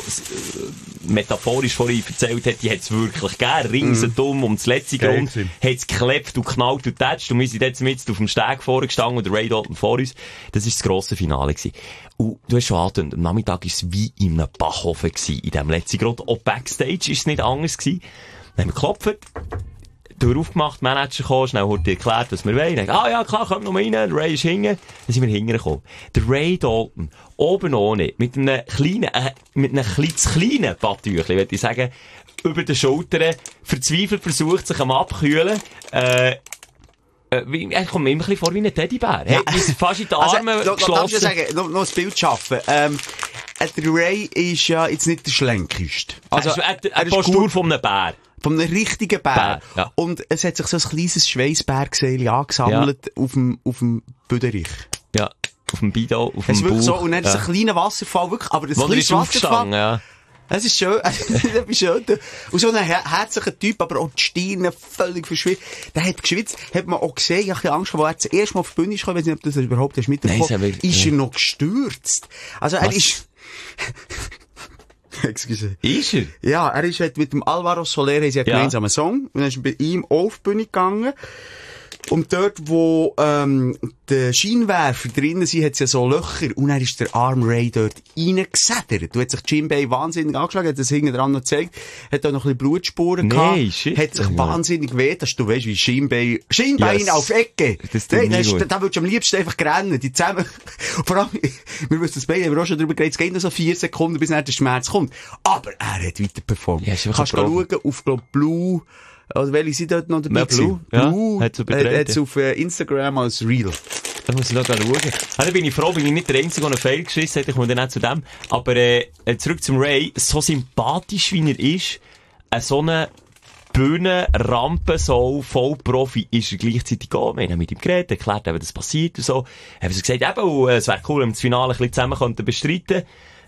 äh, metaphorisch vorhin erzählt hat, die hat es wirklich gegeben. Ringsherum um das letzte Geil Grund. gewesen. Hat es geklebt und knallt und tätscht und wir sind jetzt mit auf dem Steg vorgestanden und der Ray Dalton vor uns. Das war das grosse Finale gewesen. Und du hast schon angetönt, am Nachmittag war es wie in einem Bachhofen gewesen, in diesem letzten Grund. Auch Backstage war es nicht anders gewesen. Dann haben wir geklopft. Tür aufgemacht, Manager kam, schnell hat erklärt, was wir wollen. Ah ja, klar, kommt noch mal rein, der Ray ist hinten. Dann sind wir hingekommen. Der Ray Dalton, oben ohne, mit einem kleinen, äh, mit einem kleinen Badtüchli, würde ich sagen, über den Schultern, verzweifelt versucht, sich am Abkühlen, äh, Wie, er kommt mir immer ein bisschen vor wie ein Teddybär. Hey, ja. Fast in die Arme also, geschlossen. Darf ich sagen, noch, noch ein Bild schaffen? Ähm, der Ray ist ja jetzt nicht der schlenkeste. Also, er ist, er, er, er ist Postur von einem Bär. Von einem richtigen Bär. Bär ja. Und es hat sich so ein kleines Schweissbärgesäle angesammelt ja. auf dem, auf dem Büderich. Ja. Auf dem Bido, auf es dem wirklich Bauch. So, und dann ja. ist ein kleiner Wasserfall, wirklich, aber das kleine Wasserfall. Ja. Es ist schön, es ist schön. Und so ein her- herzlicher Typ, aber auch die Stirne völlig verschwitzt. Der hat geschwitzt, hat man auch gesehen, ich habe ein bisschen Angst gehabt, als er das erste Mal auf die Bühne ist gekommen, ich weiß nicht, ob das überhaupt ist mitbekommen, Nein, ist ja. er noch gestürzt. Also er Was? ist... Excuse. Ist er? Ja, er ist mit dem Alvaro Soler, haben sie ja gemeinsam einen Song, und dann ist er bei ihm auf die Bühne gegangen. Und dort, wo ähm, der Scheinwerfer drinnen sind, hat es ja so Löcher. Und dann ist der Arm Ray dort reingesedert. Du hat sich Jinbei wahnsinnig angeschlagen, hat das hinten dran noch gezeigt. Hat auch noch ein bisschen Blutspuren nee, gehabt. Shit. Hat sich wahnsinnig weh, dass du weißt, wie Scheinbein, Scheinbein yes. auf Ecke. Das nee, da, ist, da würdest du am liebsten einfach rennen. Die zusammen, vor allem, wir wissen das Bein, haben wir auch schon drüber geredet, es geht noch so vier Sekunden, bis dann der Schmerz kommt. Aber er hat weiter performt. Ja, kannst du schauen auf, glaub, Blue, also welche sind dort noch dabei? Blue, ja, Blue hat es auf äh, Instagram als Reel. Da muss ich noch schauen. Also bin ich froh, bin ich nicht der Einzige, der einen Fail geschissen hat. Ich komme dann auch zu dem. Aber äh, zurück zum Ray. So sympathisch, wie er ist, äh, so eine Bühnen-Rampensau, Vollprofi, ist er gleichzeitig auch. Wir haben mit ihm geredet, erklärt, wie das passiert und so. Haben sie gesagt, eben, es wäre cool, wenn wir das Finale ein bisschen zusammen könnten bestreiten.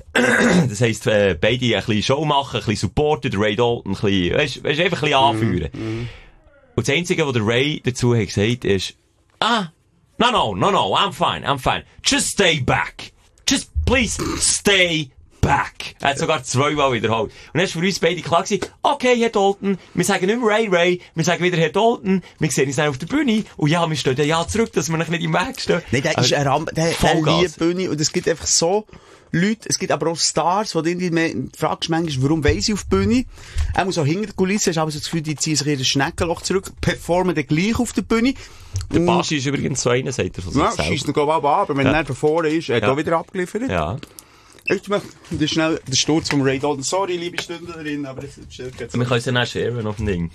Das heisst, äh, beide ein bisschen Show machen, ein bisschen supporten, der Ray Dalton, ein bisschen, weißt, weißt, einfach ein bisschen anführen. Mm, mm. Und das Einzige, was der Ray dazu hat gesagt, ist, ah, no, no, no, no, I'm fine, I'm fine. Just stay back. Just please stay back. Er hat sogar zweimal wiederholt. Und dann ist für uns beide klar gewesen, okay, Herr Dalton, wir sagen nicht mehr Ray Ray, wir sagen wieder Herr Dalton, wir sehen uns dann auf der Bühne, und ja, wir stehen dann ja zurück, dass wir nicht im Weg stehen. Nein, der ist ein Ramp, der, der liebt Bühne, und es gibt einfach so Leute, es gibt aber auch Stars, die irgendwie mehr, fragst manchmal, warum weiss ich auf die Bühne? Er muss auch hinter der Kulisse, hast aber so das Gefühl, die ziehen sich in das Schneckenloch zurück, performen dann gleich auf der Bühne. Der Baschi ist übrigens so einer, sagt er von sich ja, selbst. scheisst ihn glaube ich auch an, aber wenn ja. er von vorne ist, er hat ja. auch wieder abgeliefert. Ja. Ich möchte, das ist schnell der Sturz vom Ray Dalton. Sorry, liebe Stündlerin, aber das ist jetzt Wir können es ja nicht sharen auf dem Ding.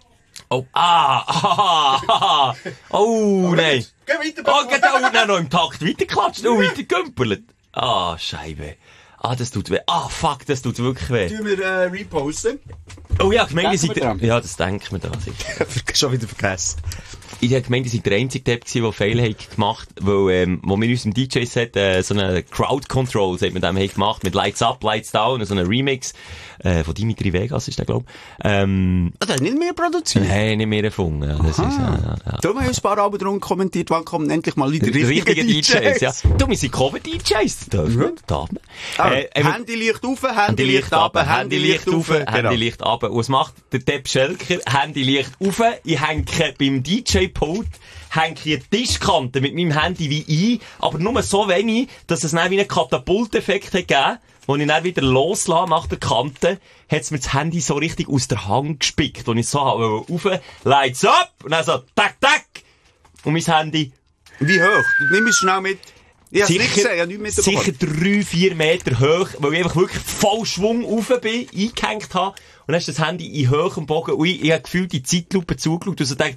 Oh, ah, ah, ah, oh, oh nein. Geh weiter, oh, geht auch nein, noch im Takt weiterklatscht, oh, weitergümpelt. Ah, Scheibe. Ah, das tut weh. Ah, fuck, das tut wirklich weh. Tun wir äh, reposten? Oh ja, gemeint, ihr seid... Ja, das denke ich mir da. Schon wieder vergessen. Ich habe gemeint, ihr seid der einzige Depp gewesen, der Fail gemacht hat, weil, ähm, wo wir in unserem D J-Set, äh, so eine Crowd Control, sagt man dem, haben gemacht, mit Lights Up, Lights Down, so einen Remix, äh, von Dimitri Vegas ist der, glaub ich. Ähm. Ah, der hat nicht mehr produziert? Nein, nicht mehr erfunden, ja. Das ist, ja, ja, ja. Du hast ein paar Alben drum kommentiert, wann kommen endlich mal die richtigen, richtigen D Js. D Js. Ja. Du, wir sind Cover-D Js, das dürfen wir, darf man. Ah, äh, Handy Licht auf, Handy Licht ab, Handy Licht auf, Handy Licht ab. Und was macht der Depp Schelker? Handy Licht auf, ich hänge beim D J-Pult, hänge ich eine Tischkante mit meinem Handy wie ein, aber nur so wenig, dass es dann wie einen Katapulteffekt hat gegeben, wo ich dann wieder loslasse nach der Kante, hat es mir das Handy so richtig aus der Hand gespickt, und ich so habe rauf, Lights up, und dann so, tack, tack, und mein Handy. Wie hoch? Nimm es schnell mit. Ich sicher, nicht gesehen, ich nicht sicher drei, vier Meter hoch, weil ich einfach wirklich voll Schwung rauf bin, eingehängt habe, und dann ist das Handy in hohem Bogen, und ich, ich habe gefühlt die Zeitlupe zugeschaut und so gedacht,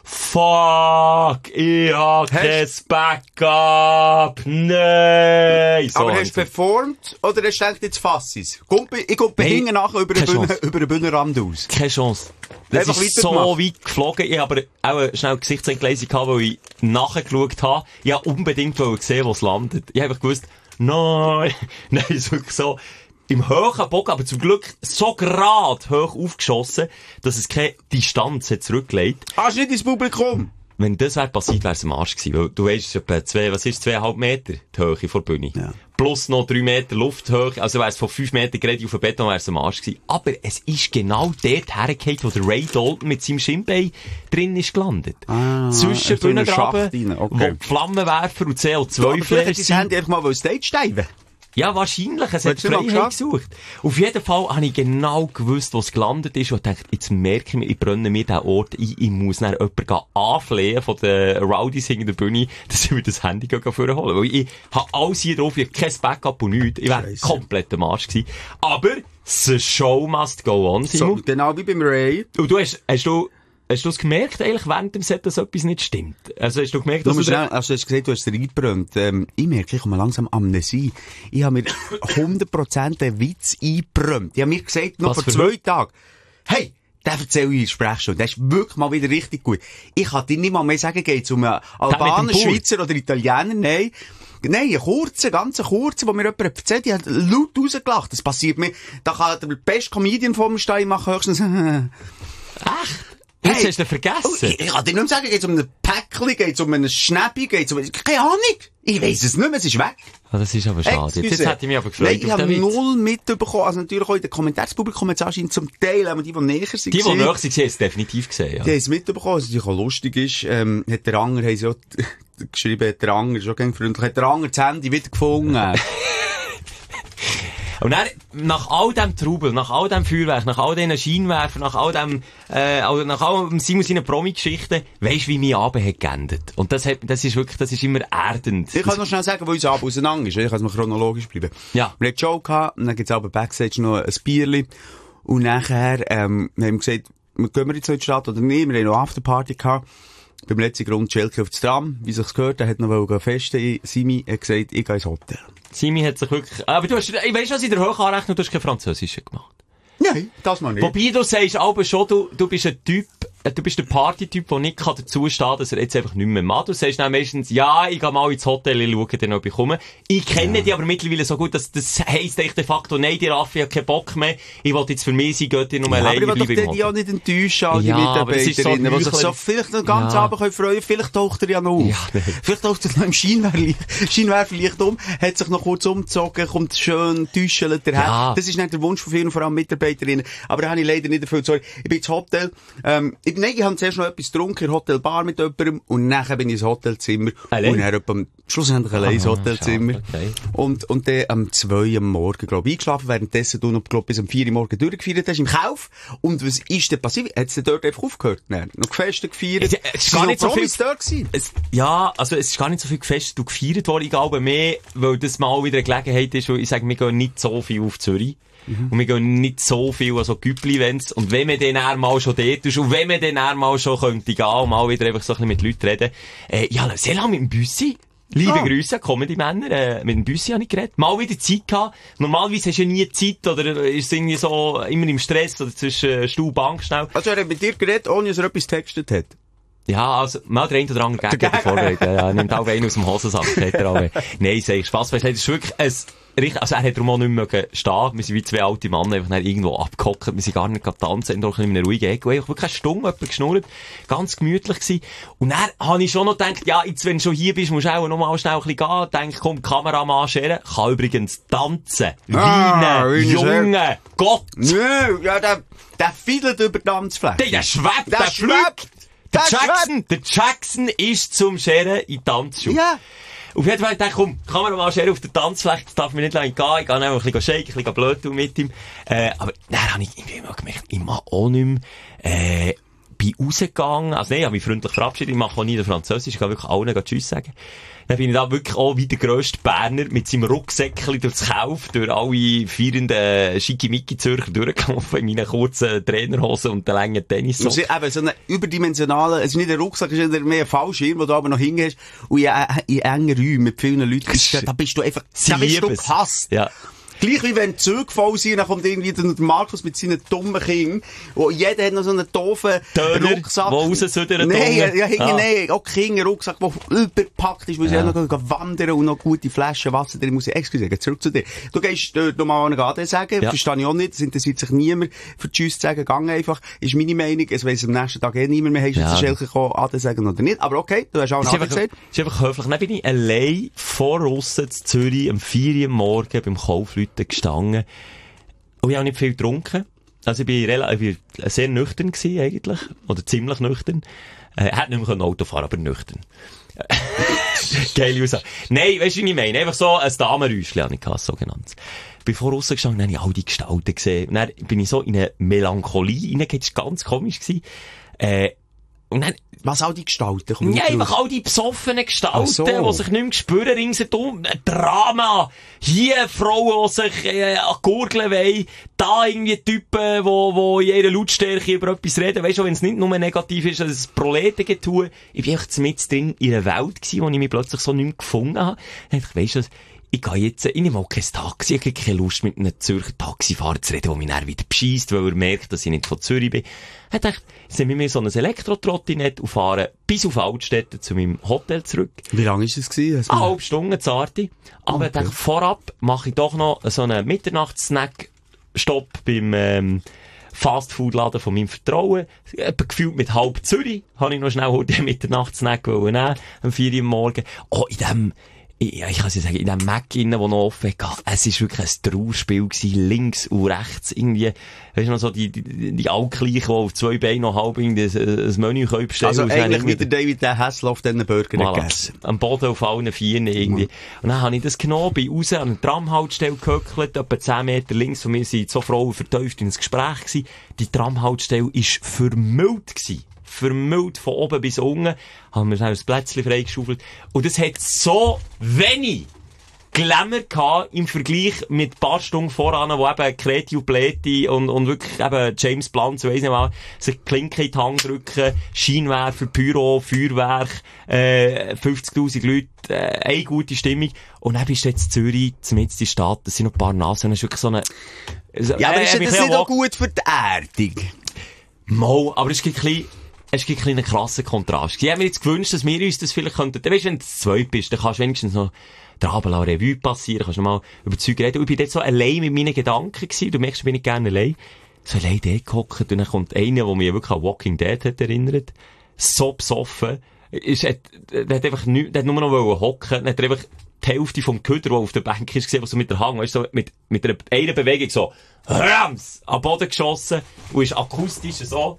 fuck, ich hab kein Backup, nein. So aber hast du performt, oder hast du gedacht, jetzt fass es? Ich komme hey, hinten nachher über den Bühne, über den Bühnenrand aus. Keine Chance. Das einfach ist so gemacht. weit geflogen. Ich habe aber auch schnell Gesichtsentgleisung gehabt, weil ich nachgeschaut habe. Ich habe unbedingt gesehen, wo es landet. Ich habe einfach gewusst, nein, nein, ist wirklich so im hohen Bogen, aber zum Glück so gerade hoch aufgeschossen, dass es keine Distanz hat zurückgelegt. Hast du nicht ins Publikum? Wenn das wäre passiert, wäre es am Arsch gewesen. Weil du weißt, es ist etwa zwei, was ist, zweieinhalb Meter die Höhe vor der Bühne. Ja. Plus noch drei Meter Lufthöhe. Also wäre es von fünf Meter gerade auf den Beton, wäre es am Arsch gewesen. Aber es ist genau dort hergefallen, wo der Ray Dalton mit seinem Schienbein drin ist gelandet. Ah, zwischen Bühnengraben, okay. wo die Flammenwerfer und C O zwei Flächen. Vielleicht hätte das Handy einfach mal Stage steigen. Ja, wahrscheinlich. Es Willst hat du mal Freiheit geschafft? gesucht. Auf jeden Fall habe ich genau gewusst, wo es gelandet ist und dachte, jetzt merke ich mir, ich brenne mir diesen Ort ein, ich muss dann jemanden anflehen von den Rowdies hinter der Bühne, dass ich mir das Handy vorholen. Weil ich habe alles hier drauf, ich habe kein Backup und nichts. Ich wäre komplett am Arsch gewesen. Aber the show must go on, Simon. So, genau wie beim Ray. Und du hast, hast du, hast du es gemerkt, eigentlich, während dem Set, dass etwas nicht stimmt? Also, hast du gemerkt, dass Du musst du... schnell, also du hast gesagt, du hast es reingebrannt. Ähm, ich merke, ich komme langsam Amnesie. Ich habe mir hundert Prozent einen Witz eingebrannt. Ich habe mir gesagt, noch Was vor für zwei Tagen, hey, den erzähle ich in der Sprechstunde. Der ist wirklich mal wieder richtig gut. Ich kann dir nicht mal mehr sagen, geht es um einen Albaner, Pool? Schweizer oder Italiener? Nein. Nein, einen kurzen, ganz kurzen, wo mir jemand erzählt, die hat laut rausgelacht. Das passiert mir. Da kann der beste Comedian vor mir stehen, machen höchstens, Echt? Jetzt Hey. hast du vergessen. Oh, ich, ich kann dir nicht mehr sagen, geht's um ein Päckchen, geht's um einen Schnäppi, geht's um... Keine Ahnung. Ich weiss es nicht mehr, es ist weg. Ah, das ist aber schade. Jetzt, jetzt hätte ich mich aber gefreut Nein, ich auf habe den Witz. null mitbekommen. Also natürlich auch in den Kommentarpublikum jetzt anscheinend zum Teil, aber die, die näher sind. Die, die näher sind, haben es definitiv gesehen, ja. Die haben es mitbekommen, was natürlich auch lustig ist. Ähm, hat der Anger, haben sie auch geschrieben, hat der Anger, ist auch gern freundlich, hat der Anger das Handy wieder gefunden. Und dann, nach all dem Trubel, nach all dem Feuerwerk, nach all diesen Scheinwerfern, nach all dem, äh, also nach all dem Simon seinen Promi-Geschichten, weisst du, wie mein Abend hat geendet. Und das hat, das ist wirklich, das ist immer erdend. Ich kann noch schnell sagen, wo unser Abend auseinander ist. Ich kann es mal chronologisch bleiben. Ja. Wir hatten die Show gehabt, und dann gibt's aber Backstage noch ein Bierli. Und nachher, ähm, wir haben gesagt, gehen wir jetzt in die Stadt oder nicht? Wir haben noch Afterparty gehabt. Beim letzten Grund Schelke auf das Tram, wie sich's gehört, er hat noch festen. Simi hat gesagt, ich gehe ins Hotel. Simi hat sich wirklich, aber du hast, ich weiss, was in der Hochanrechnung, du hast kein Französische gemacht. Nein, das mal nicht. Wobei du sagst aber schon, du, du bist ein Typ, äh, du bist der Party-Typ, der nicht kann dazu stehen, dass er jetzt einfach nicht mehr macht. Du sagst dann meistens, ja, ich gehe mal ins Hotel, ich schaue dann, ob ich komme. Ich kenne ja. die aber mittlerweile so gut, dass das heisst echt de facto, nein, die Raffi hat keinen Bock mehr, ich will jetzt für mich sein Göttin um ja, alleine aber ich will bleiben. doch die auch nicht enttäuschen, all die Ja, aber das ist so Mitarbeiterinnen, die sich so heuchlerisch. vielleicht noch ganz Ja. Abend können freuen, vielleicht taucht er ja noch auf. Ja, nein. Vielleicht taucht er noch im Scheinwerferlicht, Scheinwerferlicht um, hat sich noch kurz umgezogen, kommt schön, täuschelt daher. Ja. Das ist nicht der Wunsch von vielen, vor allem Mitarbeiterinnen. Aber da habe ich leider nicht erfüllt, sorry. Ich bin ins Hotel, ähm, ich, nein, ich habe zuerst noch etwas getrunken, in der Hotelbar mit jemandem, und nachher bin ich ins Hotelzimmer. Allein? Und dann etwa, schlussendlich allein ins Ah, Hotelzimmer. schade, okay. Und, und dann am zwei am Morgen, glaube ich, eingeschlafen, währenddessen du noch, glaub, bis am vier am Morgen durchgefeiert hast, im Kauf. Und was ist denn passiert? Hat es denn dort einfach aufgehört? Nein. Noch gefestet, gefeiert? Es- es ist Sind gar noch nicht so viel- Promis dort gewesen? Es, ja, also es ist gar nicht so viel gefestet und gefeiert worden, ich glaube mehr, weil das mal wieder eine Gelegenheit ist, weil ich sage, wir gehen nicht so viel auf Zürich. Mhm. Und wir gehen nicht so viel an so Güppli-Events. Und wenn man dann einmal schon dort ist, und wenn man dann einmal schon könnte gehen und mal wieder einfach so ein bisschen mit Leuten reden, äh, ja, sehr lange mit dem Büssi. Liebe Ah. Grüße, Comedy-Männer, äh, mit dem Büssi habe ich geredet. Mal wieder Zeit gehabt. Normalerweise hast du ja nie Zeit, oder ist es irgendwie so, immer im Stress, oder zwischen äh, Stuhl und Bank schnell. Also er hat mit dir geredet, ohne dass er etwas getextet hat. Ja, also, mal der ein oder andere Gegner Gegner. vorbereitet. Ja, nimmt auch einen aus dem Hosensack, sagt er auch. Nein, sag ich Spaß beiseite. Das ist wirklich ein, richtig, also er hat darum auch nicht mehr stehen. Wir sind wie zwei alte Männer einfach dann irgendwo abgehockt. Wir sind gar nicht tanzen, doch in einem ruhigen Ecke. Ich wirklich eine Stunde jemand geschnurrt. Ganz gemütlich gewesen. Und dann habe ich schon noch gedacht, ja, jetzt, wenn du schon hier bist, musst du auch noch mal schnell ein bisschen gehen. Denk, komm, Kameramann scheren. Kann übrigens tanzen. Ah, Weinen. wie ein Junge. Gott. Nö, ja, der, der fiedelt über die Tanzfläche. Der, der schwebt, der, Der fliegt. schwebt. Der Der Jackson, der Jackson ist zum Scheren in die Tanzschuhe. Ja. Auf jeden Fall dachte ich, komm, kann man mal scheren auf der Tanzfläche, das darf mir nicht lange gehen, ich gehe einfach ein bisschen shaken, ein bisschen blöd tun mit ihm. Äh, aber dann habe ich irgendwie immer gemerkt, ich mache auch nicht mehr, äh, bin rausgegangen, also nein, ich habe mich freundlich verabschiedet, ich mache auch nie den Französisch, ich kann wirklich allen Tschüss sagen. Dann bin ich da wirklich auch wie der grösste Berner mit seinem Rucksäckchen durchs Kauf, durch alle feiernden Schickimicki-Zürcher durchgelaufen in meinen kurzen Trainerhosen und den langen Tennissocken. Also, eben, so einen überdimensionalen, es ist nicht ein Rucksack, es ist mehr ein Fallschirm, den du aber noch hingehst. Und in, in engen Räumen mit vielen Leuten, da bist du einfach, da bist du gehasst. Ja. Gleich wie wenn die Züge voll sind, dann kommt irgendwie der Markus mit seinen dummen Kindern. Und jeder hat noch so einen doofen Döner, Rucksack. wo raussüdern. Nein, ja, ja, Ah. nein, auch Kinder Rucksack, der überpackt ist, weil sie Ja. auch noch wandern und noch gute Flaschen Wasser drin muss. Excuse, geh zurück zu dir. Du gehst dort nochmal an Ade sagen, Ja. verstehe ich auch nicht, es interessiert sich niemand für Tschüss zu sagen, gang einfach, ist meine Meinung, es weiss am nächsten Tag eh niemand mehr, hast du Ja. jetzt Schelke gekommen, Ade sagen oder nicht, aber okay, du hast auch Es einen ist Ade einfach, gesagt. es ist einfach höflich. Dann bin ich allein vor Russen zu Zürich am vier Uhr morgen beim Kaufleuten gestanden. Und ich habe nicht viel getrunken. Also ich bin relativ, ich bin sehr nüchtern gewesen eigentlich. Oder ziemlich nüchtern. Äh, hätte nicht mehr Auto fahren, aber nüchtern. Geile Aussage. Nein, weißt du, wie ich meine? Einfach so ein Damenräuschchen habe ich so genannt. Ich bin vor rausgestanden, dann habe ich all die Gestalten gesehen. Und dann bin ich so in eine Melancholie reingegangen. Das war ganz komisch. Äh, und dann, was, all die Gestalten? Komm, ja, einfach all die besoffenen Gestalten, so. Die sich nicht mehr spüren, ringsherum. Drama. Hier Frauen, die sich äh, an Gurgeln wollen. Da irgendwie Typen, wo, wo in ihrer Lautstärke über etwas reden. Weißt du, wenn es nicht nur negativ ist, dass es Proletengetue. Ich bin einfach mit drin in einer Welt gewesen, wo ich mich plötzlich so nicht mehr gefunden habe. Dann dachte ich, weisst du, ich gehe jetzt, ich nehme auch kein Taxi, ich habe keine Lust, mit einem Zürcher Taxifahrer zu reden, der mich dann wieder bescheisst, weil er merkt, dass ich nicht von Zürich bin. Ich dachte, jetzt nehme ich mir so ein Elektro-Trottinett und fahre bis auf Altstädte zu meinem Hotel zurück. Wie lange ist es gewesen? Eine halbe Stunde, zarte. Aber okay. Ich dachte, vorab mache ich doch noch so einen Mitternachts-Snack-Stopp beim, ähm, Fastfood-Laden von meinem Vertrauen. Etwa gefühlt mit halb Zürich. Habe ich noch schnell heute den Mitternachts-Snack nehmen, um vier Uhr am Morgen. Oh, in dem, ja, ich kann es ja sagen, in dem Mac innen, der noch offen war, es war wirklich ein Trauerspiel gewesen, links und rechts, irgendwie, weißt du noch so, die, die, die Altgleichen, die auf zwei Beinen noch halb irgendwie ein, ein Menü können bestellen. Also eigentlich wie der David Hasselhoff diesen Burger voilà. gegessen. Am Boden auf allen Vieren irgendwie. Mhm. Und dann habe ich das genommen, bin raus an eine Tramhaltestelle gehöckelt, etwa zehn Meter links von mir sind so Frauen vertieft ins Gespräch gewesen. Die Tramhaltestelle war vermüllt gewesen. Vermüllt von oben bis unten, haben wir schnell ein Plätzchen freigeschaufelt. Und es hat so wenig Glamour gehabt im Vergleich mit ein paar Stunden voran, wo eben Kreti und Pleti und, und wirklich eben James Blunt, so weiss nicht mal, sich die Klinke in die Hand drücken, Scheinwerfer, Pyro, Feuerwerk, äh, fünfzigtausend Leute, äh, eine gute Stimmung. Und dann bist du jetzt in Zürich, zumindest in der Stadt, das sind noch ein paar Nasen, das ist wirklich so eine... So, ja, aber äh, ist das nicht auch gut für die Erdung? Mal, aber es ist ein bisschen... Es gibt einen krassen Kontrast. Ich habe mir jetzt gewünscht, dass wir uns das vielleicht könnten. Du weißt, wenn du zu zweit bist, dann kannst du wenigstens noch der Abend Revue passieren, kannst du noch mal über Zeug reden. Und ich bin dort so allein mit meinen Gedanken gewesen. Du merkst, ich bin nicht gerne allein. So allein dort gehockt. Und dann kommt einer, der mich wirklich an Walking Dead hat erinnert. So besoffen. Ist, hat, der hat einfach nicht, der hat nur noch hocken. Dann hat er einfach die Hälfte vom Köder, der auf der Bank ist, gesehen, was so mit der Hang, weißt du, so mit, mit einer, einer Bewegung so, rams, am Boden geschossen. Und ist akustisch so,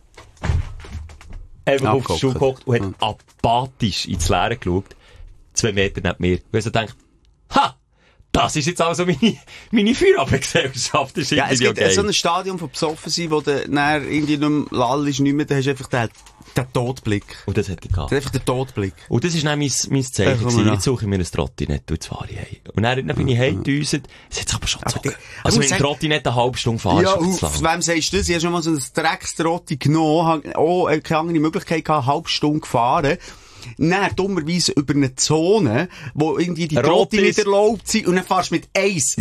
einfach auf den Stuhl gehockt und hat hm. apathisch ins Leere geschaut. Zwei Meter neben mir. Und ich so denkt, ha! Das ist jetzt also meine, meine Feierabendgesellschaft. Das ist ja, es gibt okay. so ein Stadium von besoffen sein, wo du dann irgendwie nicht mehr lall ist, nicht mehr, da hast du einfach den, den Todblick. Und das hätte ich gehabt. Das ist einfach der Todblick. Und das ist dann mein, mein Zeichen gewesen. Jetzt suche ich mir ein Trottinett und jetzt fahre ich heim. Und dann, dann bin ich heimgedüset. Es hat aber schon gezogen. Also mit dem Trottinett eine halbe Stunde fahren. Ja, auf wem sagst du das? Ich habe schon mal so ein Dreckstrotti genommen, habe auch keine andere Möglichkeit gehabt, eine halbe Stunde gefahren. Nein, dummerweise über eine Zone, wo irgendwie die Trotti nicht erlaubt sind, und dann fahrst du mit eins.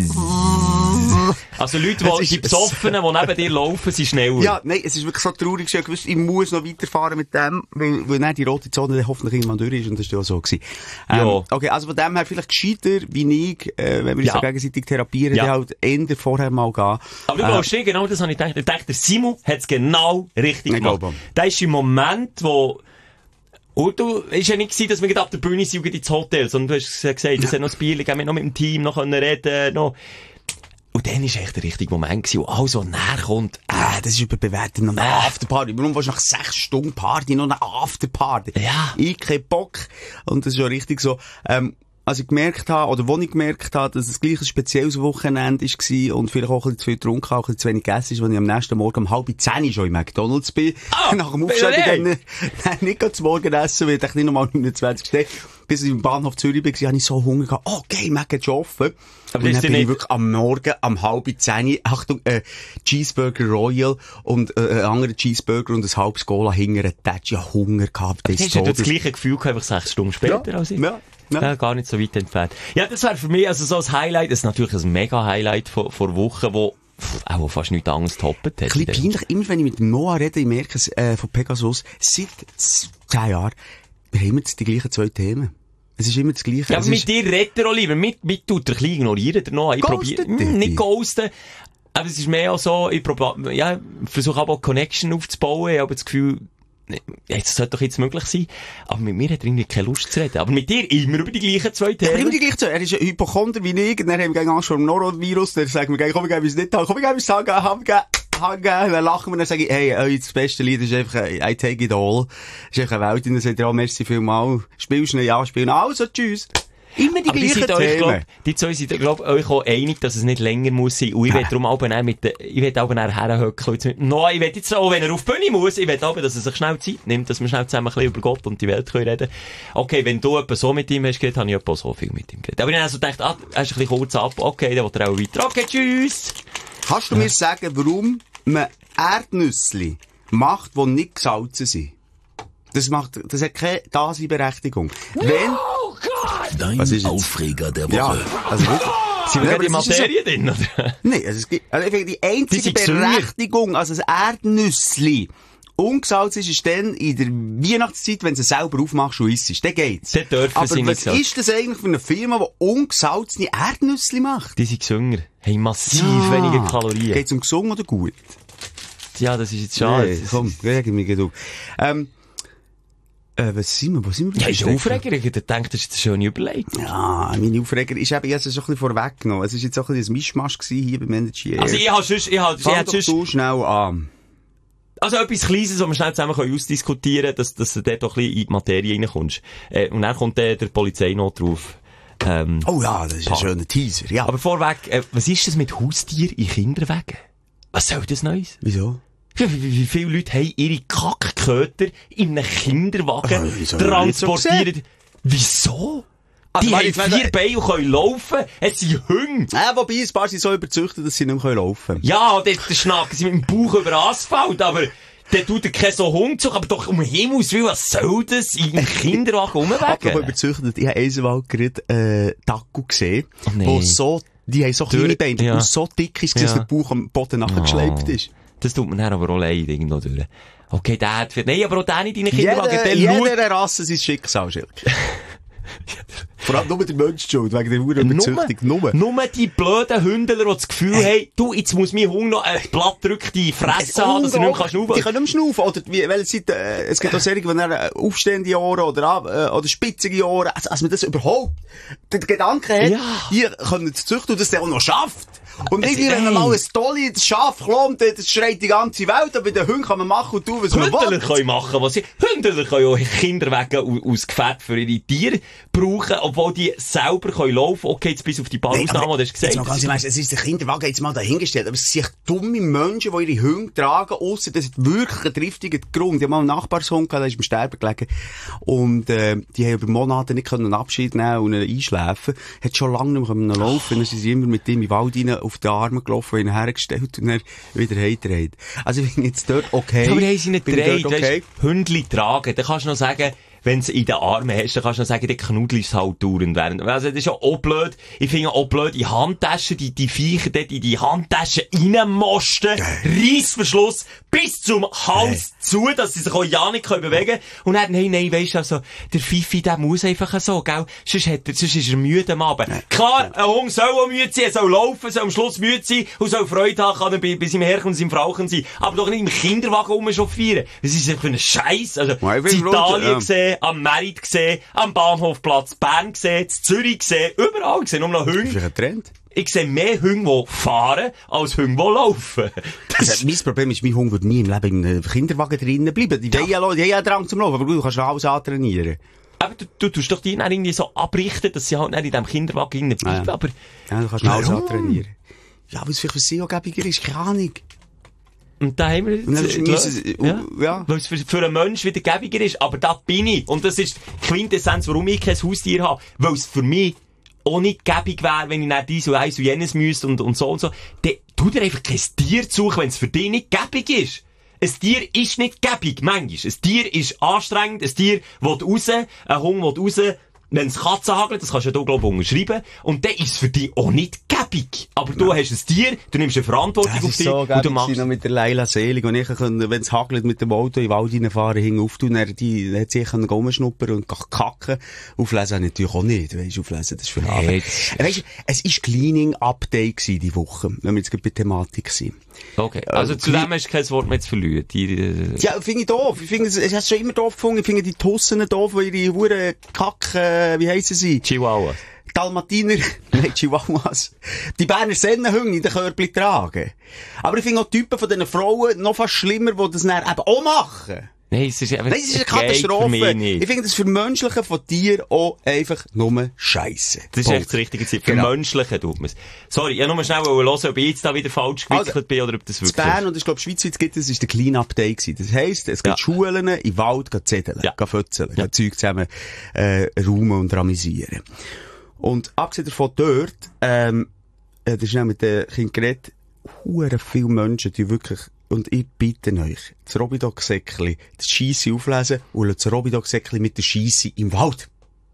Also Leute, die, die Besoffenen, die neben dir laufen, sind schneller. Ja, nein, es ist wirklich so traurig. Ich wusste, ich muss noch weiterfahren mit dem, weil, weil dann die rote Zone dann hoffentlich irgendwann durch ist, und das war ja so gewesen. Ähm, ja. Okay, also von dem her vielleicht gescheiter, wie ich, äh, wenn wir uns ja. so gegenseitig therapieren, ja. dann halt eher vorher mal gehen. Aber du glaubst nicht, genau das habe ich gedacht. Ich dachte, der Simon hat es genau richtig gemacht. Da ist im Moment, wo... Und du, ist ja nicht gewesen, dass wir gerade ab der Bühne sind ins Hotel, sondern du hast gesagt, es hat noch das Bier, wir noch mit dem Team noch reden, noch. Und dann ist echt der richtige Moment gewesen, wo alles so näher kommt. Ah, das ist überbewertet, noch eine äh. Afterparty. Warum willst du nach sechs Stunden Party noch eine Afterparty? Ja. Ich kein Bock. Und das ist ja richtig so, ähm, als ich gemerkt habe, oder wo ich gemerkt habe, dass es gleich ein spezielles Wochenende war und vielleicht auch ein bisschen zu viel getrunken habe, auch ein bisschen zu wenig gegessen ist, als ich am nächsten Morgen um halb zehn schon im McDonalds bin. Oh, nach dem Aufstehen bin ich dann nicht zum Morgen essen, weil ich nicht nochmal neunundzwanzig stehe. Bis ich im Bahnhof Zürich war, hatte ich so Hunger gehabt. Oh, okay, Mac hat schon offen. Aber und dann bin nicht... ich wirklich am Morgen, am halb zehn, Achtung, äh, Cheeseburger Royal und, äh, ein anderer Cheeseburger und ein halbes Cola hinterher. Da hast du ja Hunger gehabt. Das hast du das gleiche Gefühl gehabt, einfach sechs Stunden später ja, als ich? Ja. Ja. Ja, gar nicht so weit entfernt. Ja, das wäre für mich also so ein Highlight, das ist natürlich ein mega Highlight vor, vor Wochen, wo pff, auch fast nichts anderes toppet hat. Ein bisschen peinlich, immer wenn ich mit dem Noah rede, ich merke es, äh, von Pegasus, seit zehn Jahren, wir haben immer die gleichen zwei Themen. Es ist immer das Gleiche. Ja, aber mit dir redet er auch lieber, mit, mit tut er ein bisschen ignorieren, der Noah. Ich probiere, hm, nicht ghosten. Aber es ist mehr auch so, ich probiere, ja, versuche aber auch Connection aufzubauen, ich habe das Gefühl, es sollte doch jetzt möglich sein. Aber mit mir hat er irgendwie keine Lust zu reden. Aber mit dir immer über die gleichen zwei Themen. Ja, immer die gleichen zwei. Er ist ein Hypochonder wie ich. Und dann haben wir gegen Angst vor dem Norovirus. Dann sagen wir, komm, wir geben uns nicht an. Komm, wir geben uns sagen, haben wir hängen, dann lachen wir, dann sage ich, hey, euer das beste Lied ist einfach I Take It All. Das ist einfach eine Welt, und dann sagt er, oh, merci vielmal. Spielst du nicht? Ja, spielen. Also, tschüss. Immer die aber gleichen die Themen. Euch, glaub, die zwei sind, glaub euch auch einig, dass es nicht länger muss sein. Und ich will darum aber auch mit den, ich will aber nachher herhöckeln. No, ich will jetzt auch, wenn er auf die Bühne muss, ich will aber, dass er sich schnell Zeit nimmt, dass wir schnell zusammen ein bisschen über Gott und die Welt können reden. Okay, wenn du etwa so mit ihm hast geredet, habe ich etwa so viel mit ihm geredet. Aber ich habe also gedacht, ah, er ist ein bisschen kurz ab. Okay, dann will er auch weiter. Okay, tschüss. Kannst du mir sagen, warum man Erdnüsse macht, die nicht gesalzen sind? Das macht, das hat keine Daseinberechtigung. No, wenn, Dein was ist Aufreger der Woche. Ja, also wirklich. Sind wir gerade in Materie drin, oder? Nein, also es gibt, also die einzige die Berechtigung, also das Erdnüssli ungesalzen ist, ist dann in der Weihnachtszeit, wenn du es selber aufmachst und isst. Dann geht's. Dann dürfen aber sie nicht was salzen. ist das eigentlich für eine Firma, die ungesalzene Erdnüssli macht? Die sind gesünger. Haben massiv ja. weniger Kalorien. Geht's um gesungen oder gut? Ja, das ist jetzt schade. Nee, komm, regen mich auf. Ähm, Äh, was sind wir? Was sind wir? Ja, ist ein Aufreger. Ich denke, das ist eine schöne Überlegung. Ja, meine Aufreger ist eben jetzt schon ein bisschen vorweggenommen. Es war jetzt auch ein bisschen ein Mischmasch hier beim Energy Air. Also ich habe sonst, ich habe, ich habe sonst... du schnell an. Also etwas Kleines, was wir schnell zusammen ausdiskutieren können, dass, dass du dort doch ein bisschen in die Materie reinkommst. Äh, und dann kommt der, der Polizeinot drauf. Ähm, oh ja, das ist ein schöner Teaser, ja. Aber vorweg, äh, was ist das mit Haustieren in Kinderwagen? Was soll das Neues? Wieso? Wie, wie, wie viele Leute haben ihre Kackköter in einem Kinderwagen oh, transportiert? So wieso? Also, die haben vier Beine und können laufen. Es sind Hunde. Ja, wobei, ein paar sind so überzüchtet, dass sie nicht mehr laufen können. Ja, dann schnacken sie mit dem Bauch über Asphalt, aber dann tut er keinen so Hund zu, aber doch um Himmels Willen, was soll das in einem Kinderwagen rumwegen? Apropos überzüchtet, ich habe einmal gerade, äh, Taco gesehen, oh, nee. wo so, die haben so kleine Beine, ja. und so dick ist, dass ja. der Bauch am Boden nachgeschleift ist. Das tut mir dann aber auch leid, irgendwo durch. Okay, der hat, nein, aber auch der nicht in den Kinderwagen, der schaut. Jeder Rasse sein Schicksal, Schilke. Vor allem nur der Mensch schuld, wegen der Uhrenüberzüchtung. Nur, nur die blöden Hündler, die das Gefühl hey. haben, du, jetzt muss mein Hund noch ein Blatt drückt die Fresse haben, dass er nicht mehr schnaufen kann. Die können nicht mehr schnaufen. Oder, wie, welche Seite, äh, es gibt auch Serien, wenn er aufstehende Ohren oder, äh, oder spitzige Ohren, also, als man das überhaupt, den Gedanken hat, ja. hier können sie züchten und das der auch noch schafft. Und irgendwie, wenn man mal ein Dolly, das Schaf klommt, das schreit die ganze Welt, aber bei den Hunden kann man machen und tun, was man will. Hündler können machen, was sie, Hündler können auch Kinderwagen aus Gefährt für ihre Tiere brauchen, obwohl die selber können laufen. Okay, jetzt bis auf die paar nee, Ausnahmen, die du gesagt hast. Jetzt mal ganz ehrlich, es ist der Kinderwagen jetzt mal dahingestellt, aber es sind dumme Menschen, die ihre Hunde tragen, ausser das ist wirklich ein triftiger Grund. Die haben mal einen Nachbarshund gehabt, der ist im Sterben gelegen. Und, äh, die haben über Monate nicht können Abschied nehmen und einschläfen. Hat schon lange nicht mehr laufen, dann sind sie immer mit dem in den Wald rein auf die Arme gelaufen, ihn hergestellt und dann wieder heimgedreht. Also ich bin jetzt dort okay. Aber haben sie nicht gedreht, okay. Hündli tragen, dann kannst du noch sagen, wenn du in den Armen hast, dann kannst du noch sagen, die knuddelst halt dauernd während. Also, das ist ja auch blöd. Ich finde auch blöd, in Handtaschen, die, die Viecher dort in die Handtaschen reinmosten, Reissverschluss bis zum Hals hey. zu, dass sie sich auch ja nicht bewegen können. Und dann, nein, nein, weisst du, also, der Fifi, der muss einfach so, gell? Sonst hat er, sonst ist er müde am Abend. Ja. Klar, ein Hund soll auch müde sein, er soll laufen, soll am Schluss müde sein und soll Freude haben, kann er bei, bei seinem Herrchen und seinem Frauchen sein. Aber doch nicht im Kinderwagen rumchauffieren. Das ist einfach für einen Scheiß. Also, in Italien ja. gesehen, am Merit gesehen, am Bahnhofplatz Bern gesehen, in Zürich gesehen, überall gesehen, nur noch Hunde. Das ist ein Trend. Ich sehe mehr Hunde, die fahren, als Hunde, die laufen. Also, mein Problem ist, mein Hund wird nie im Leben im Kinderwagen drinnen bleiben. Die, ja. die haben ja Drang zum Laufen, aber du kannst alles antrainieren. Aber du, du tust doch die dann irgendwie so abrichten, dass sie halt nicht in diesem Kinderwagen drinnen bleiben. Ja. Aber ja, du kannst alles antrainieren. Ja, weil es vielleicht für sie auch gäbiger ist, keine Ahnung. Und da haben wir jetzt, und müssen, ja, ja. weil es für, für einen Menschen wieder gäbiger ist. Aber da bin ich. Und das ist die Quintessenz, warum ich kein Haustier habe. Weil es für mich auch nicht gäbig wäre, wenn ich nicht dies und eins und jenes müsste und, und so und so. Dann tu dir einfach kein Tier suchen, wenn es für dich nicht gäbig ist. Ein Tier ist nicht gäbig, manchmal. Ein Tier ist anstrengend, ein Tier will raus, ein Hund will raus. Wenn es Katzen hagelt, das kannst du ja hier, glaube ich, unterschreiben. Und dann ist es für dich auch nicht gäbig. Aber du ja. hast ein Tier, du nimmst eine Verantwortung das auf dich. So und du machst noch mit der Leila Selig. Und ich konnte, wenn es hagelt, mit dem Auto in den Wald reinfahren, hinauf tun, dann, die, dann hat sie sich rumschnuppern und kacken. Auflesen habe ich natürlich auch nicht. Weisst, auflesen, das ist für Arbeit. Nee, weißt, es war Cleaning Update gewesen, die Woche. Wenn wir jetzt bei Thematik sind. Okay. Also, äh, zu dem hast du kein Wort mehr zu verlieren. Die, äh... Ja, finde ich doof. Ich finde, es, es hat schon immer doof gefunden. Ich finde die Tussen doof, weil ihre Huren Kack, äh, wie heissen sie? Chihuahua. Dalmatiner, nein, Chihuahuas, die Berner Sennenhunde in den Körbchen tragen. Aber ich finde auch Typen von diesen Frauen noch fast schlimmer, die das dann eben auch machen. Nein, es ist einfach, Nein, es ist eine Katastrophe. Ich finde das Vermenschlichen von Tieren auch einfach nur Scheisse. Das ist echt das richtige Ziel. Vermenschlichen tut man es. Sorry, ich wollte nur schnell hören, ob ich jetzt da wieder falsch gewickelt also, bin oder ob das wirklich in Bern, und ich glaube, schweizweit gibt es, ist der Clean-Up Day gewesen. Das heisst, es gibt ja. Schulen, in den Wald, gehen zetteln, ja. gehen fötzeln, ja. gehen Zeug zusammen, äh, räumen und ramisieren. Und abgesehen davon dort, ähm, äh, das ist auch mit den Kindern geredet, hure viele Menschen, die wirklich, und ich bitte euch, das Robidog-Säckli, das Scheisse auflesen und das Robidog-Säckli mit der Scheisse im Wald.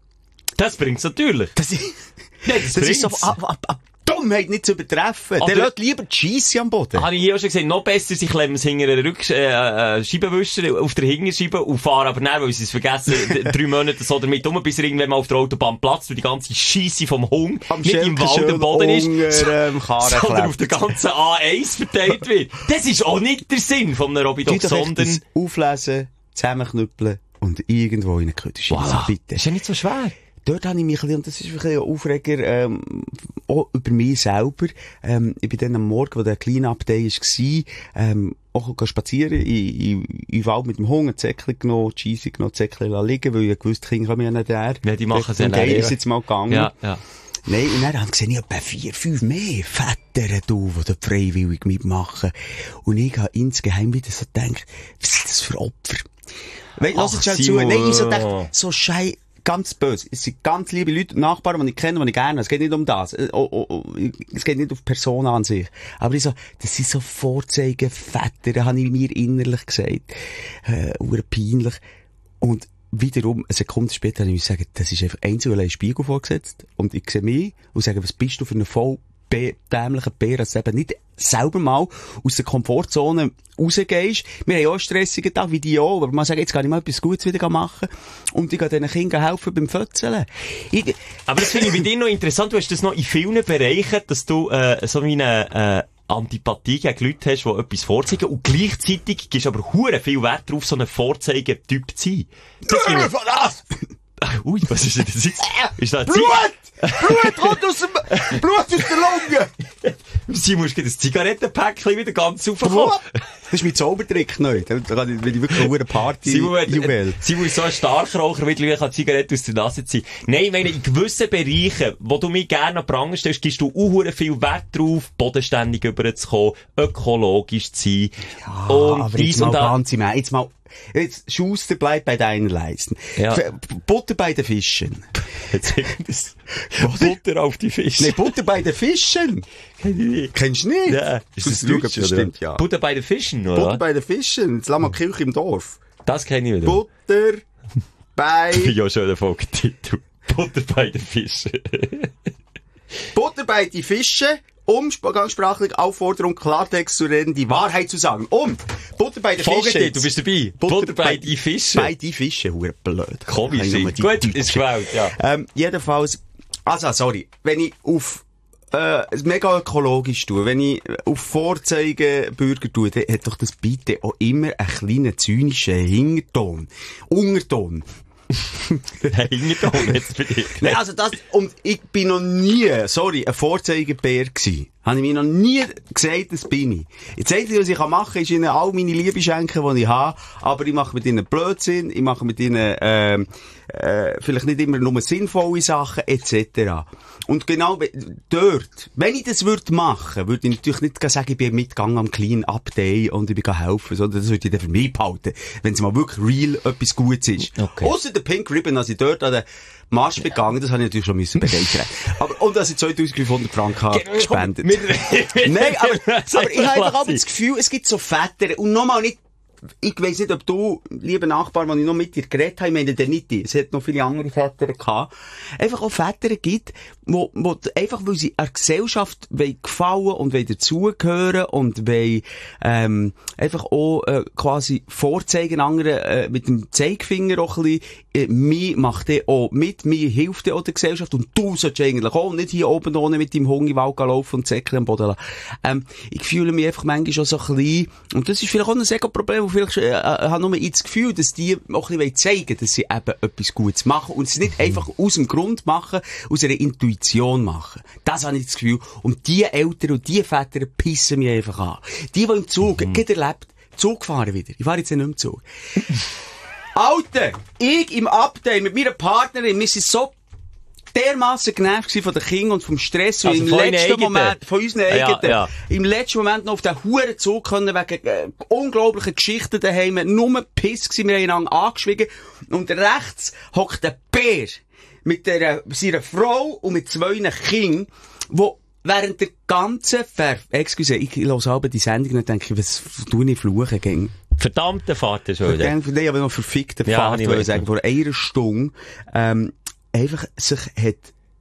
Das bringt's natürlich. Das ist, ja, das, das ist so, ab, ab, ab Dummheit nicht zu übertreffen. Der lässt lieber die Scheisse am Boden. Habe ich hier auch schon gesagt, noch besser, sie klemmen es hinter einen Rück, äh, äh, Scheibenwischer auf der Hinterscheibe und fahren aber näher, weil sie es vergessen, drei Monate so damit um, bis er irgendwann mal auf der Autobahn platzt und die ganze Scheisse vom Hung am nicht im Wald am Boden ist, ähm, sondern auf der ganzen A eins verteilt wird. Das ist auch nicht der Sinn von einem Robidog, sondern... Auflesen, zusammenknüppeln und irgendwo in eine Küche schiessen, voilà. Bitte. Ist ja nicht so schwer. Dort habe ich mich ein bisschen, und das ist ein bisschen ein Aufreger, ähm, auch über mich selber. Ähm, ich bin dann am Morgen, wo der Clean-Up Day war, ähm, auch spazieren, in, in, in den Wald mit dem Hunger, Zäckchen genommen, die Scheisse genommen, Zäckchen liegen, weil ich gewusst, die Kinder kommen ja nicht her. Ja, die machen es ja nicht. Und ist jetzt mal gegangen. Ja, ja. Nein, und dann habe ich gesehen, ich habe vier, fünf mehr Väter, du, die dort freiwillig mitmachen. Und ich habe insgeheim wieder so gedacht, was sind das für Opfer? Weil, lass uns schon zu. Nein, ich so gedacht, so schei, ganz böse. Es sind ganz liebe Leute, Nachbarn, die ich kenne, die ich gerne habe. Es geht nicht um das. Oh, oh, oh. Es geht nicht um die Person an sich. Aber ich so, das sind so Vorzeigeväter, da habe ich mir innerlich gesagt. Äh, peinlich. Und wiederum, eine Sekunde später habe ich gesagt, das ist einfach einzeln ein Spiegel vorgesetzt. Und ich sehe mich und sage, was bist du für eine voll dämlichen Bär, dass du eben nicht selber mal aus der Komfortzone rausgehst. Wir haben auch einen stressigen Tag, wie die auch, aber man sagt, jetzt kann ich mal etwas Gutes wieder machen und ich kann diesen Kindern helfen beim Fötzeln. Ich, aber das finde ich bei dir noch interessant, du hast das noch in vielen Bereichen, dass du äh, so wie eine äh, Antipathie gegen Leute hast, die etwas vorzeigen und gleichzeitig gibst aber hure viel Wert darauf, so ein Vorzeigetyp zu sein. Das finde ich... Was? Ui, was ist denn das jetzt? Ist das Blut! Blut kommt aus dem, Blut aus der Lunge! Sie muss ein Zigarettenpäckchen wieder ganz aufkommen. Das ist mein Zaubertrick neu. Da kann ich, wenn ich wirklich eine Party Juwel. Sie muss so ein Starkraucher mittlerweile eine Zigarette aus der Nase ziehen. Nein, ich meine, in gewissen Bereichen, wo du mich gerne an Pranger stellst, gibst du auch viel Wert drauf, bodenständig rüberzukommen, ökologisch zu sein. Ja, und aber dies jetzt und mal ganz im Ernst, jetzt mal, jetzt, Schuster, bleib bei deinen Leisten. Ja. Butter bei den Fischen. Jetzt das Butter auf die Fische. Nein, Butter bei den Fischen. Kenn ich nicht. Kennst du nicht? Ja. Ist das Deutsch, das stimmt, ja. Butter bei den Fischen, oder? Butter bei den Fischen. Jetzt lass mal Kirche im Dorf. Das kenne ich wieder. Butter bei... Ja, schon der Folgetitel. Butter bei den Fischen. Butter bei die Fische. Umgangssprachlich Aufforderung, Klartext zu reden, die Wahrheit zu sagen. Um! Butter bei den Fischen. Du bist dabei. Butter, Butter bei, bei die Fische. Bei die Fische, hure blöd. Komisch. Gut, ist gewählt, ja. Ähm, jedenfalls, also, sorry, wenn ich auf, äh, mega ökologisch tue, wenn ich auf Vorzeigebürger tue, dann hat doch das bitte auch immer einen kleinen zynischen Hinterton. Unterton. Hinterton jetzt bei dir. Nein, also das, und ich bin noch nie, sorry, ein Vorzeigebär gewesen. Habe ich mir noch nie gesagt, das bin ich. Jetzt seht ihr, was ich machen kann, ist ihnen all meine Liebe schenken, die ich habe, aber ich mache mit ihnen Blödsinn, ich mache mit ihnen, ähm, äh, vielleicht nicht immer nur sinnvolle Sachen, et cetera. Und genau dort, wenn ich das würde machen, würde ich natürlich nicht sagen, ich bin mitgegangen am Clean-Up Day und ich bin helfen, sondern das würde ich dann für mich behalten, wenn es mal wirklich real etwas Gutes ist. Okay. Ausser der Pink Ribbon, als ich dort an der Marsch begangen, das habe ich natürlich schon müssen begeistern. Aber, und dass ich zweitausendfünfhundert Franken habe gespendet. Nein, aber, aber ich habe einfach aber das Gefühl, es gibt so Väter, und nochmal nicht, ich weiss nicht, ob du, lieber Nachbar, wenn ich noch mit dir geredet habe, ich meine, der nicht die, es hat noch viele andere Väter gehabt, einfach auch Väter gibt, wo, wo einfach, weil sie einer Gesellschaft wollen gefallen und wollen dazugehören und wollen, ähm, einfach auch, äh, quasi vorzeigen anderen, äh, mit dem Zeigefinger auch ein bisschen, äh, mir macht der auch mit, mir hilft der auch der Gesellschaft und du sollst eigentlich auch nicht hier oben ohne mit deinem Hunger im Wald laufen und Säckchen am Boden lassen. Ähm, ich fühle mich einfach manchmal schon so klein, und das ist vielleicht auch ein Ego-Problem, vielleicht, äh, habe nur das Gefühl, dass die auch ein bisschen zeigen, dass sie eben etwas Gutes machen und es nicht einfach aus dem Grund machen, aus einer Intuition machen. Das habe ich das Gefühl. Und die Eltern und die Väter pissen mich einfach an. Die, die im Zug, mhm. gerade erlebt, Zug fahren wieder. Ich fahre jetzt nicht im Zug. Alter, ich im Abteil mit meiner Partnerin, wir sind so dermassen genervt von den Kindern und vom Stress. Also und im letzten eigenen. Moment, von unseren eigenen, ja, ja. im letzten Moment noch auf den huren Zug können, wegen äh, unglaublichen Geschichten daheim, nur Piss gewesen, wir haben einander angeschwiegen. Und rechts hockt der Bär mit der, seiner Frau und mit zwei Kindern, wo während der ganzen Ver... Excuse, ich höre selber die Sendung und denke, was tue ich fluchen gegen? Verdammte Vater, schon. Ich habe noch verfickte ja, Vater, würde ich sagen, vor einer Stunde, ähm, einfach sich hat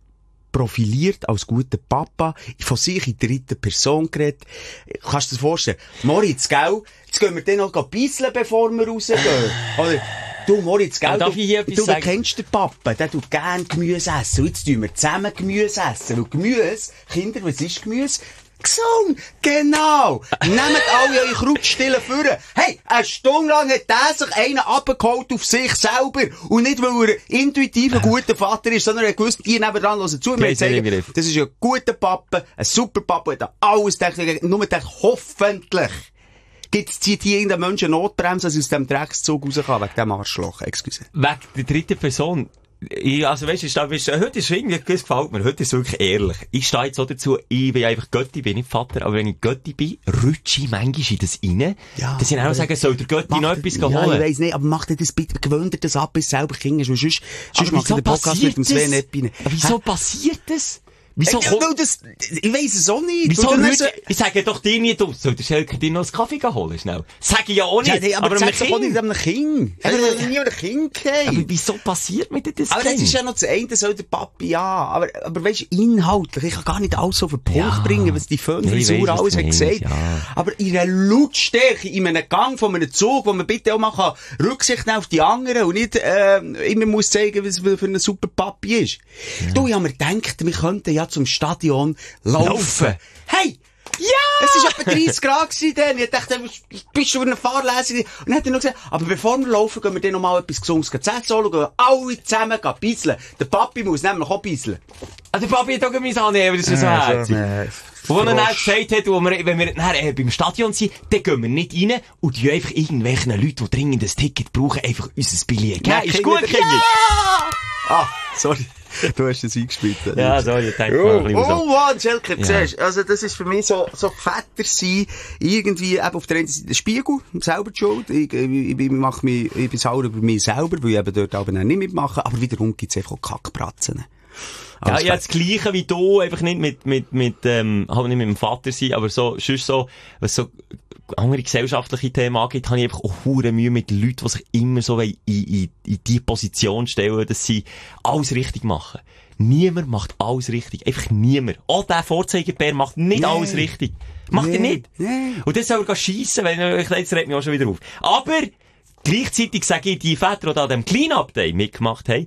profiliert als guter Papa, von sich in dritter Person geredet. Kannst du dir das vorstellen? Moritz, gell? Jetzt gehen wir dann noch beiseln, bevor wir rausgehen. Oder, du, Moritz, gell? Darf du, ich hier etwas du, sagen? Du kennst den Papa, der tut gern Gemüse essen. Und jetzt tun wir zusammen Gemüse essen. Weil Gemüse, Kinder, was ist Gemüse? Gesund! Genau! Nehmt alle eure Krautstille führen. Hey, eine Stunde lang hat der sich einen abgeholt auf sich selber. Und nicht, weil er intuitiv ein guter Vater ist, sondern er gewusst, die nebenan hören zu. Wir sagen, das ist ein guter Papa, ein super Papa, der hat alles gedacht, nur gedacht, hoffentlich gibt's, zieht hier irgendein Mensch eine Notbremse, dass er aus dem Dreckszug raus kann, wegen dem Arschloch. Excuse. Wegen der dritten Person. Ich, also weißt du, ich stehe, weißt, heute ist irgendwie, das gefällt mir, heute ist wirklich ehrlich. Ich stehe jetzt so dazu, ich bin einfach Götti, bin nicht Vater, aber wenn ich Götti bin, rutsche ich manchmal in das rein, ja, dass ich auch sagen, soll der Götti noch etwas ja, holen? Ich weiss nicht, aber mach dir das bitte, gewöhnt dir das ab, bis selber Kind ist, weil sonst, sonst macht der Podcast mit dem Sven Eppine. Aber wieso Hä? passiert das? Wieso ja, weil das, ich weiss es auch nicht. Wieso so... Ich sage doch dir nicht, du soll der Schelker dir noch einen Kaffee holen, schnell. Sag ich ja auch nicht. Ja, nee, aber aber sag doch auch nicht einem Kind. Ich habe nie einem Kind gegeben. Aber wieso passiert mit dir das? Aber das ist ja noch das eine, soll der Papi, ja. Aber, aber weisst du, inhaltlich, ich kann gar nicht alles auf den Punkt ja. bringen, was die Föhnfrisur nee, alles hat gesagt. Ja. Aber in einer Lautstärke, in einem Gang von einem Zug, wo man bitte auch mal kann, Rücksicht nehmen auf die anderen und nicht, äh, immer muss zeigen, was für ein super Papi ist. Ja. Du, ich habe mir gedacht, wir könnten ja zum Stadion laufen. laufen. Hey! Ja! Es war etwa dreissig Grad gewesen dann. Ich dachte, bist du eine Fahrlesung? Und dann hat er noch gesagt, aber bevor wir laufen, gehen wir dann noch mal etwas Gesundes zu essen holen, gehen alle zusammen bisseln. Der Papi muss nämlich auch bisseln. Ah, der Papi hat auch mein annehmen, das ist so herzig. Wo er dann gesagt hat, wo wir, wenn wir dann, äh, beim Stadion sind, dann gehen wir nicht rein und die einfach irgendwelchen Leuten, die dringend ein Ticket brauchen, einfach unser Billett. Ja, ist gut, Kinder. Ja! Ah, sorry. Du hast es eingespielt. Ja, sorry, ich denke oh, mal ein bisschen Oh, Mann, Schelker, ja. Siehst du, also das ist für mich so, so Väter sein, irgendwie eben auf der einen Seite der Spiegel, selber die Schuld. Ich, ich, ich, mach mich, ich bin sauer über mich selber, weil ich eben dort aber nicht mitmache, aber wiederum gibt's einfach auch Kackbratzen. Ja, ich habe das Gleiche wie du, einfach nicht mit, mit, mit, ähm, halt nicht mit dem Vater sein, aber so, sonst so, was so, andere gesellschaftliche Themen angeht, habe ich einfach auch hure Mühe mit Leuten, die sich immer so in, in, in die Position stellen, dass sie alles richtig machen. Niemand macht alles richtig. Einfach niemand. Auch der Vorzeigebär macht nicht nee. alles richtig. Macht nee. er nicht. Nee. Und das soll er schiessen, weil ich, jetzt regt mich auch schon wieder auf. Aber, gleichzeitig sage ich, die Väter, die da an dem Clean-Up-Day mitgemacht haben,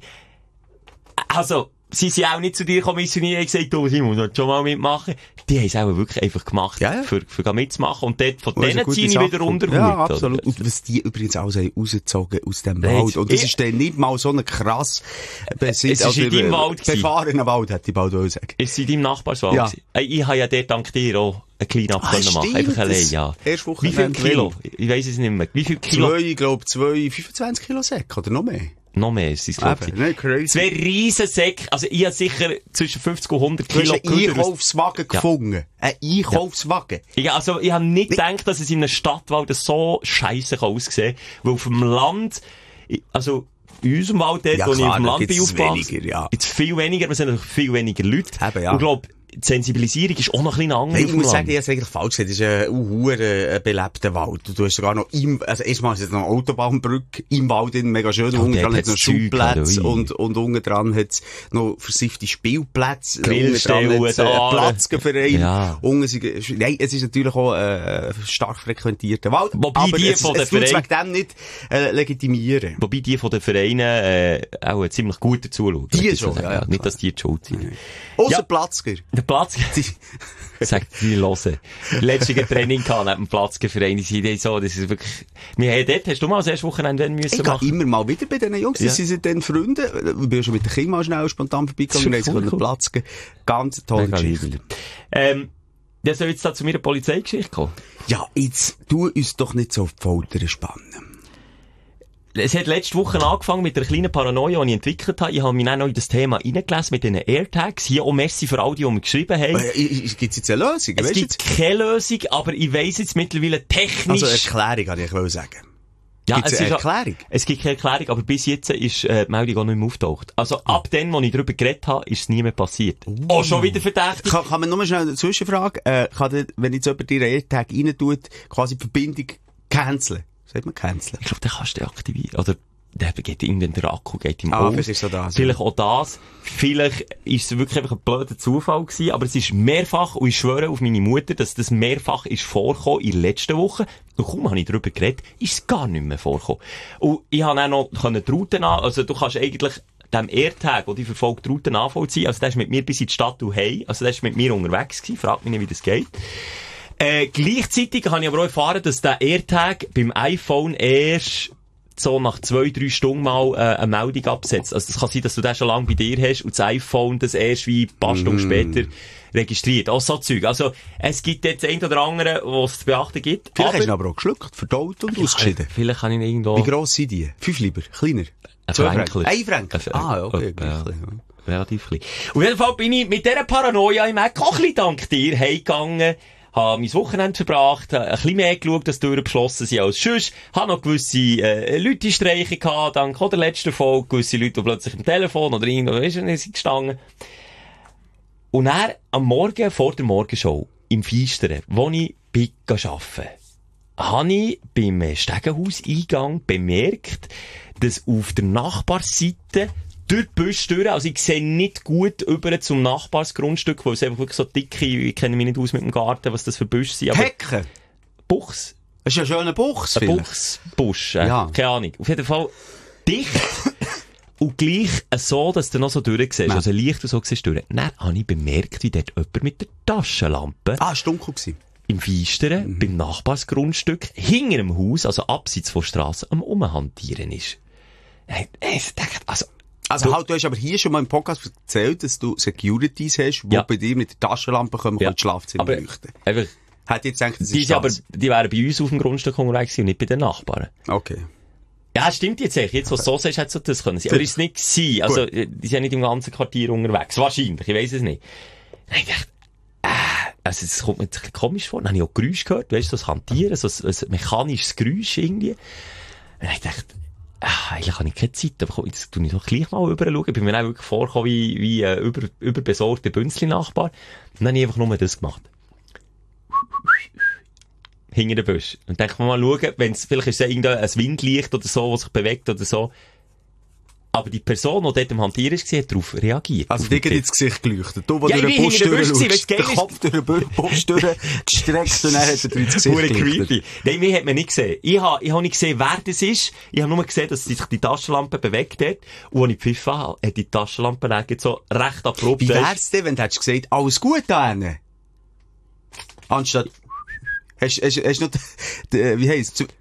also, sie sind auch nicht zu dir kommissioniert und gesagt, du, Simon, sollst schon mal mitmachen. Die haben es auch wirklich einfach gemacht, ja, ja. Für, für mitzumachen. Und dort, von denen ziehe ich wieder runter. Ja, absolut. Oder? Und was die übrigens alles haben rausgezogen aus dem Wald. Jetzt, und das ich, ist dann nicht mal so ein krass, es ist also, in deinem Wald befahrener Wald, hätte ich bald sagen. Ist in deinem Nachbarswald ja. Ich habe ja dort dank dir auch ein Clean-Up ah, können machen. Einfach allein, ja. Erst Woche Wie viel Kilo? Ich weiss es nicht mehr. Wie viel Kilo? Zwei, ich glaube, zwei, fünfundzwanzig Kilo Säcke, oder noch mehr? Noch mehr ist es, glaube ich. Nee, crazy. Zwei riesen Säcke, also ich habe sicher zwischen fünfzig und hundert Kilo. Du hast einen Einkaufswagen ja. gefunden. Ein Einkaufswagen. Ja, also ich habe nicht nee. gedacht, dass es in einem Stadtwald so scheisse aussehen kann, weil auf dem Land, also in unserem Wald dort, ja, wo klar, ich auf dem Land bin aufgewachsen, ja. jetzt viel weniger, aber es sind natürlich viel weniger Leute. Eben, ja. Und glaub, die Sensibilisierung ist auch noch ein bisschen anders. Hey, ich muss sagen, ich habe es eigentlich falsch gesagt. Es ist ein uh, belebter Wald. Du hast sogar noch im, also erstmal ist es noch eine Autobahnbrücke im Wald, in mega schön. Und unten dran hat es noch Schulplätze und, und unten dran hat es noch versiffte Spielplätze. Unten dran hat es einen Platzgeverein. Ja. Nein, es ist natürlich auch ein äh, stark frequentierter Wald. Wobei aber die es, von den Vereinen, wegen dem nicht äh, legitimieren. Wobei die von den Vereinen äh, auch ziemlich gut dazu schauen. Die schon, ja, ja. Nicht, dass die die Schuld sind. Ausser ja. Platzger. Der Platz... Sagt die hören. Letztes Training gehabt, neben dem Platzgeverein. Die Idee so, das ist wirklich, wir haben dort, hast du mal das erste Wochenende müssen ich machen? Ich gehe immer mal wieder bei diesen Jungs. Ja. Sie sind dann Freunde. Ich bin schon mit den Kindern mal schnell spontan vorbeigegangen. Wir haben cool. Platz gegeben. Ganz tolle Mega Geschichte. Ähm, der soll jetzt da zu meiner Polizeigeschichte kommen. Ja, jetzt, tu uns doch nicht so auf die Folter spannen. Es hat letzte Woche angefangen mit einer kleinen Paranoia, die ich entwickelt habe. Ich habe mich dann noch in das Thema reingelesen mit den AirTags. Hier auch merci für all die, die mir geschrieben haben. Äh, Gibt es jetzt eine Lösung? Es weißt gibt jetzt? keine Lösung, aber ich weiss jetzt mittlerweile technisch... Also Erklärung, kann ich sagen. Ja, Gibt's es eine ist Erklärung? A, es gibt keine Erklärung, aber bis jetzt ist äh, die Meldung auch nicht mehr auftaucht. Also oh. ab dem, wo ich darüber geredet habe, ist es nie mehr passiert. Uh. Oh, schon wieder verdächtig. Kann, kann man nur schnell eine Zwischenfrage? Äh, kann der, wenn jetzt jemand dir einen AirTag rein tut, quasi die Verbindung canceln? Sagt man canceln? Ich glaube, den kannst du deaktivieren. Oder der geht irgendwann der Akku, geht ihm ah, aus. Vielleicht ist so das. Vielleicht auch das. Vielleicht ist es wirklich einfach ein blöder Zufall gewesen, aber es ist mehrfach, und ich schwöre auf meine Mutter, dass das mehrfach ist vorgekommen in der letzten Woche. Und kaum habe ich darüber geredet, ist es gar nicht mehr vorgekommen. Und ich habe auch noch die Routen an, also du kannst eigentlich dem AirTag, der die verfolgt, die Route nachvollziehen. Also der ist mit mir bis in die Stadt und hey, also der ist mit mir unterwegs gewesen, fragt mich nicht, wie das geht. Äh, gleichzeitig habe ich aber auch erfahren, dass der AirTag beim iPhone erst so nach zwei, drei Stunden mal äh, eine Meldung absetzt. Also das kann sein, dass du das schon lange bei dir hast und das iPhone das erst wie ein paar Stunden mm. später registriert. Auch so Zeug. Also es gibt jetzt ein oder andere, was es zu beachten gibt. Vielleicht aber, hast du ihn aber auch geschluckt, verdaut und ausgeschieden. Vielleicht kann ich ihn irgendwo... Wie gross sind die? Fünf lieber? Kleiner? Ein Fränkler. Ein Fränkler? Ah, okay. Äh, ja. Relativ klein. Auf jeden Fall bin ich mit dieser Paranoia im Eck auch ein bisschen dank dir heimgegangen. Habe mein Wochenende verbracht, ein bisschen mehr geschaut, dass die Türen beschlossen sind als sonst, habe noch gewisse äh, Leute streichen gehabt, dank der letzten Folge, gewisse Leute, die plötzlich am Telefon oder irgendwo sind gestanden. Und dann, am Morgen, vor der Morgenshow, im Feisteren, wo ich bin arbeiten, habe ich beim Stegenhauseingang bemerkt, dass auf der Nachbarseite durch die Büsche durch, also ich sehe nicht gut über zum Nachbarsgrundstück, weil es einfach wirklich so dicke, ich kenne mich nicht aus mit dem Garten, was das für Büsche sind. Hecken? Buchs. Das ist ja schon ein Buchs, Ein Buchsbusch, äh, ja. Keine Ahnung. Auf jeden Fall dicht und gleich so, dass du noch so durchsiehst, ja. Also leicht und so siehst du durch. Dann habe ich bemerkt, wie dort jemand mit der Taschenlampe ah, ist dunkel gewesen. Im Feisteren, mhm. beim Nachbarsgrundstück, hinter dem Haus, also abseits von der Strasse, am Umhantieren ist. Ich dachte, also, Also du, halt, du hast aber hier schon mal im Podcast erzählt, dass du Securities hast, die ja. bei dir mit der Taschenlampe kommen ja. und das Schlafzimmer aber leuchten. Einfach, Hätte jetzt gedacht, das die ist aber, das. die wären bei uns auf dem Grundstück unterwegs und nicht bei den Nachbarn. Okay. Ja, stimmt jetzt echt. Jetzt, was du so sagst, hätte es das können sein. Aber ist es nicht gewesen. Also, Gut. die sind nicht im ganzen Quartier unterwegs. Wahrscheinlich, ich weiss es nicht. Dann ich dachte, äh, also, es kommt mir jetzt ein bisschen komisch vor. Dann habe ich auch Geräusch gehört, weißt du, so das Hantieren, so ein, ein mechanisches Geräusch irgendwie. Und ich dachte, ah, eigentlich habe ich keine Zeit, aber komm, jetzt tue ich doch gleich mal rüber schauen. Ich bin mir auch wirklich vorgekommen wie, wie ein über, überbesorgter Bünzli-Nachbar. Und dann habe ich einfach nur das gemacht. Hinter den Busch. Und dann kann man mal schauen, wenn's, vielleicht ist es irgendein Windlicht oder so, was sich bewegt oder so. Aber die Person, die dort am Hantieren war, hat darauf reagiert. Also, die hat ins Gesicht geleuchtet. Du, wo ja, du den Busch durchschaust, den Kopf durch den Busch durchgestreckt und dann hat er dir ins Gesicht geleuchtet. Nein, mich hat man nicht gesehen. Ich habe, ich habe nicht gesehen, wer das ist. Ich habe nur gesehen, dass sich die Taschenlampe bewegt hat. Und als ich pfiffen habe, hat die Taschenlampe dann so recht abrupt. Wie wär's denn, wenn du hättest gesagt, alles gut da hinten? Anstatt, hast, hast, hast noch, die, wie heisst es?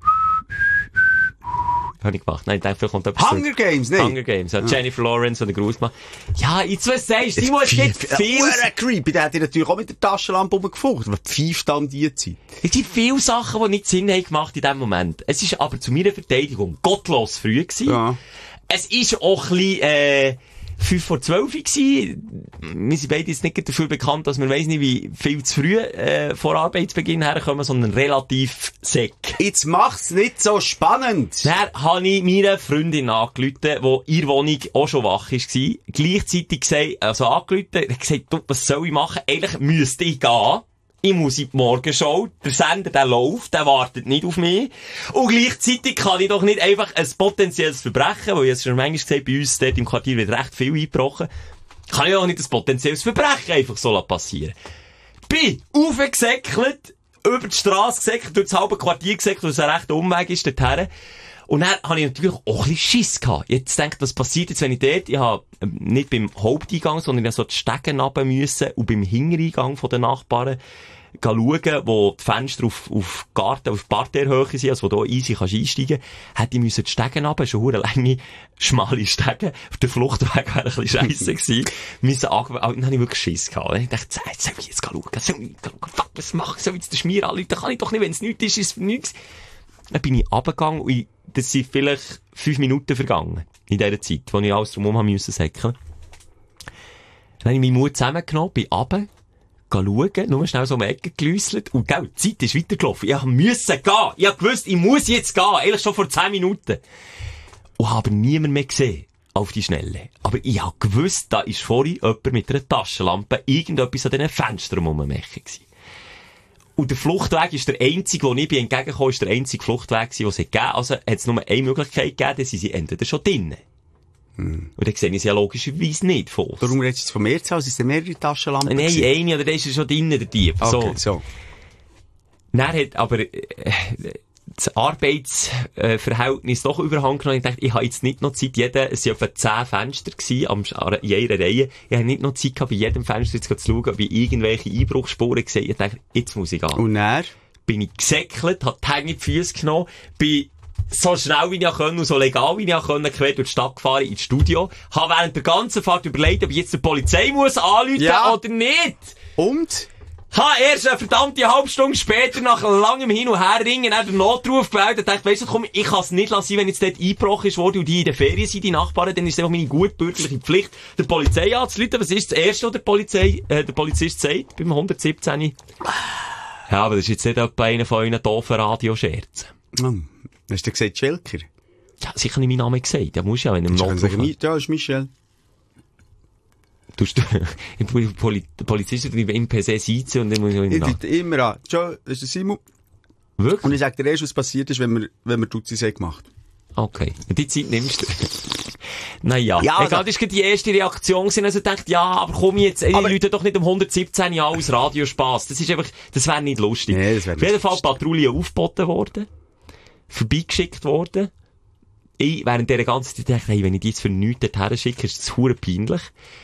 Habe ich gemacht. Nein, ich denke, kommt etwas Hunger Games, nicht? Hunger Games. Ja. Jennifer Lawrence und der Grußmann. Ja, jetzt was sagst du? Die muss nicht viel... Ja, creepy. Der hat dir natürlich auch mit der Taschenlampe rumgefucht. Aber pfeift da um die Zeit. Es gibt viele Sachen, die nicht Sinn haben gemacht in diesem Moment. Es ist aber zu meiner Verteidigung gottlos früh gewesen. Ja. Es ist auch ein bisschen, äh, fünf vor zwölf gewesen. Wir sind beide jetzt nicht dafür bekannt, dass wir weiss nicht, wie viel zu früh, äh, vor Arbeitsbeginn herkommen, sondern relativ säck. Jetzt macht's nicht so spannend. Dann habe ich meiner Freundin angerufen, die in ihrer Wohnung auch schon wach war. Gleichzeitig gesagt, also angerufen, gesagt, du, was soll ich machen? Eigentlich müsste ich gehen. Ich muss in die Morgenshow. Der Sender, der läuft, der wartet nicht auf mich. Und gleichzeitig kann ich doch nicht einfach ein potenzielles Verbrechen, weil ich es schon manchmal gesagt, bei uns dort im Quartier wird recht viel eingebrochen, kann ich doch nicht ein potenzielles Verbrechen einfach so passieren. Bin aufgesäckelt, über die Strasse gesäckelt, durch das halbe Quartier gesäckelt, weil es ein rechter Umweg ist dorthin. Und dann habe ich natürlich auch ein bisschen Schiss gehabt. Jetzt denke ich, was passiert jetzt, wenn ich dort, ich habe nicht beim Haupteingang, sondern ich habe so die Stegen runter müssen und beim Hintereingang von den Nachbarn schauen, wo die Fenster auf, auf Garten, auf Parterrehöhe sind, also wo du easy kannst einsteigen kannst, hätte ich müssen die Stegen runter, schon eine lange, schmale Stegen. Auf der Fluchtweg wäre ein bisschen scheisse gewesen. Müssen ange- dann habe ich wirklich Schiss gehabt. Ich dachte, jetzt soll ich jetzt schauen, soll ich schauen, fuck, was mache ich, soll ich jetzt den Schmier anrufen, kann ich doch nicht, wenn es nichts ist, ist es nichts. Dann bin ich runtergegangen und ich, das sind vielleicht fünf Minuten vergangen, in dieser Zeit, wo ich alles drumherum haben müssen säckeln. Dann habe ich meinen Mut zusammengenommen, bin runter, schauen, nur schnell so um die Ecke gelüsselt und gell, die Zeit ist weitergelaufen. Ich musste gehen. Ich habe gewusst, ich muss jetzt gehen. Eigentlich schon vor zehn Minuten. Und habe niemand mehr gesehen auf die Schnelle. Aber ich habe gewusst, da ist vorhin jemand mit einer Taschenlampe irgendetwas an diesen Fenstern rummachen gewesen. Und der Fluchtweg ist der einzige, wo ich bin entgegengekommen, ist der einzige Fluchtweg, den es gegeben hat. Also hat es nur eine Möglichkeit gegeben, dann sind sie entweder schon drinnen. Hm. Und dann sehe ich sie ja logischerweise nicht von uns. Darum redest du jetzt von Mehrzahl, sind es mehrere Taschenlampen? Nein, gewesen? eine, oder der ist ja schon drinnen, der Dieb. Okay, so. so. Dann hat aber äh, das Arbeitsverhältnis doch überhand genommen. Ich dachte, ich habe jetzt nicht noch Zeit, jeder, es waren etwa zehn Fenster gewesen, am, in jeder Reihe. Ich habe nicht noch Zeit gehabt, bei jedem Fenster jetzt zu schauen, ob ich irgendwelche Einbruchsspuren gesehen habe. Ich dachte, jetzt muss ich gehen. Und dann? Bin ich gesäckelt, habe die Hänge in die Füße genommen, bin so schnell wie ich konnte und so legal wie ich konnte, quer durch die Stadt gefahren ins Studio, habe während der ganzen Fahrt überlegt, ob ich jetzt die Polizei muss anrufen ja. oder nicht. Und? Ha, erst eine verdammte halbe Stunde später, nach langem Hin- und Herringen, den Notruf gemeldet, dachte, weisst du, komm, ich kann es nicht lassen, wenn jetzt dort eingebrochen ist worden und die in der Ferien sind, die Nachbarn, dann ist es einfach meine gutbürgerliche Pflicht, der Polizei anzurufen. Was ist das Erste, was der Polizei, äh, der Polizist sagt, beim hundertsiebzehn? Ja, aber das ist jetzt nicht etwa einer von euren doofen Radioscherzen. Hm. Hast du gesagt, Schelker? Ja, sicher nicht meinen Namen gesagt. Ja, muss ja, wenn im Notruf... Ja, ist Michel. Du hast, Poli- Polizisten, die im per se sitzen und dann muss ich Ich rufe immer an. Ciao, das ist der Simon. Wirklich? Und ich sage dir erst, was passiert ist, wenn wir, wenn wir Tutsis haben gemacht. Okay. Und die Zeit nimmst du. Naja. Ja, egal, das war die erste Reaktion gewesen. Also ich dachte, ja, aber komm jetzt, ey, die Aber- Leute doch nicht um hundertsiebzehn Jahre aus Radiospaß. Das ist einfach, das wäre nicht lustig. Nee, das wär Auf nicht jeden Fall lustig. Patrouille aufgeboten worden. Vorbeigeschickt worden. Ich, während dieser ganzen Zeit dachte, hey, wenn ich die jetzt für nichts dorthin schicke, ist das verdammt peinlich.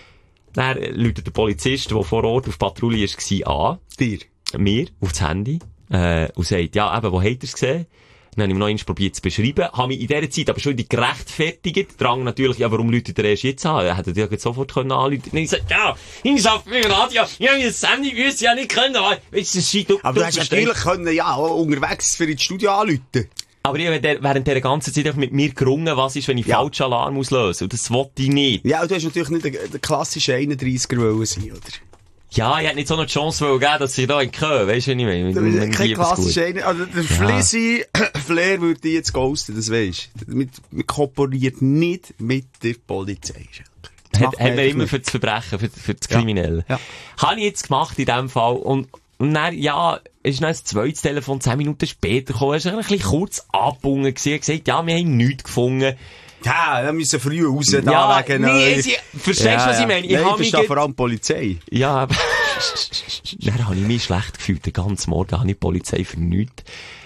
Dann läutet der Polizist, der vor Ort auf Patrouille war, an. Dir? Mir, aufs Handy, äh, und sagt, ja, eben, wo habt ihr es gesehen? Dann habe ich mir noch eins probiert zu beschreiben, habe mich in dieser Zeit aber schon wieder gerechtfertigt, Drang natürlich, ja, warum läutet er erst jetzt an? Er hätte dir jetzt sofort können anrufen. Dann habe ich gesagt, ja, ich arbeite mit dem Radio, ich habe das Handy gewusst, ja nicht können, aber, weißt du, das Schein, du, Aber du hast natürlich können, ja, auch unterwegs für ins Studio anrufen. Aber ich habe während dieser ganzen Zeit einfach mit mir gerungen, was ist, wenn ich Ja. falschen Alarm auslöse. Und das wollte ich nicht. Ja, und du hast natürlich nicht der, der klassische einunddreißiger wollen sein, oder? Ja, ich hätte nicht so eine Chance wollen geben, dass ich da in Köln, weißt du, was ich meine? Mit- mit Kein Liebesgut. klassischer Einer, also der Flizzy Flair würde dich jetzt ghosten, das weisst du. Wir wir kooperieren nicht mit der Polizei. Das Hat, macht hat man einfach immer nicht. für das Verbrechen, für, für das Ja. Kriminelle. Ja. Habe ich jetzt gemacht in dem Fall. Und, und dann, ja, ist dann ein zweites Telefon, zehn Minuten später gekommen. Er war ein bisschen kurz abgebunden gewesen. Er hat gesagt, ja, wir haben nichts gefunden. Ja, wir müssen früh raus, Ja, da wegen... nee, äh, sie, verstehst du, was ich meine? Ich Nein, ich habe mich verstehe ge- vor allem die Polizei. Ja, aber dann habe ich mich schlecht gefühlt. Den ganzen Morgen habe ich die Polizei für nichts.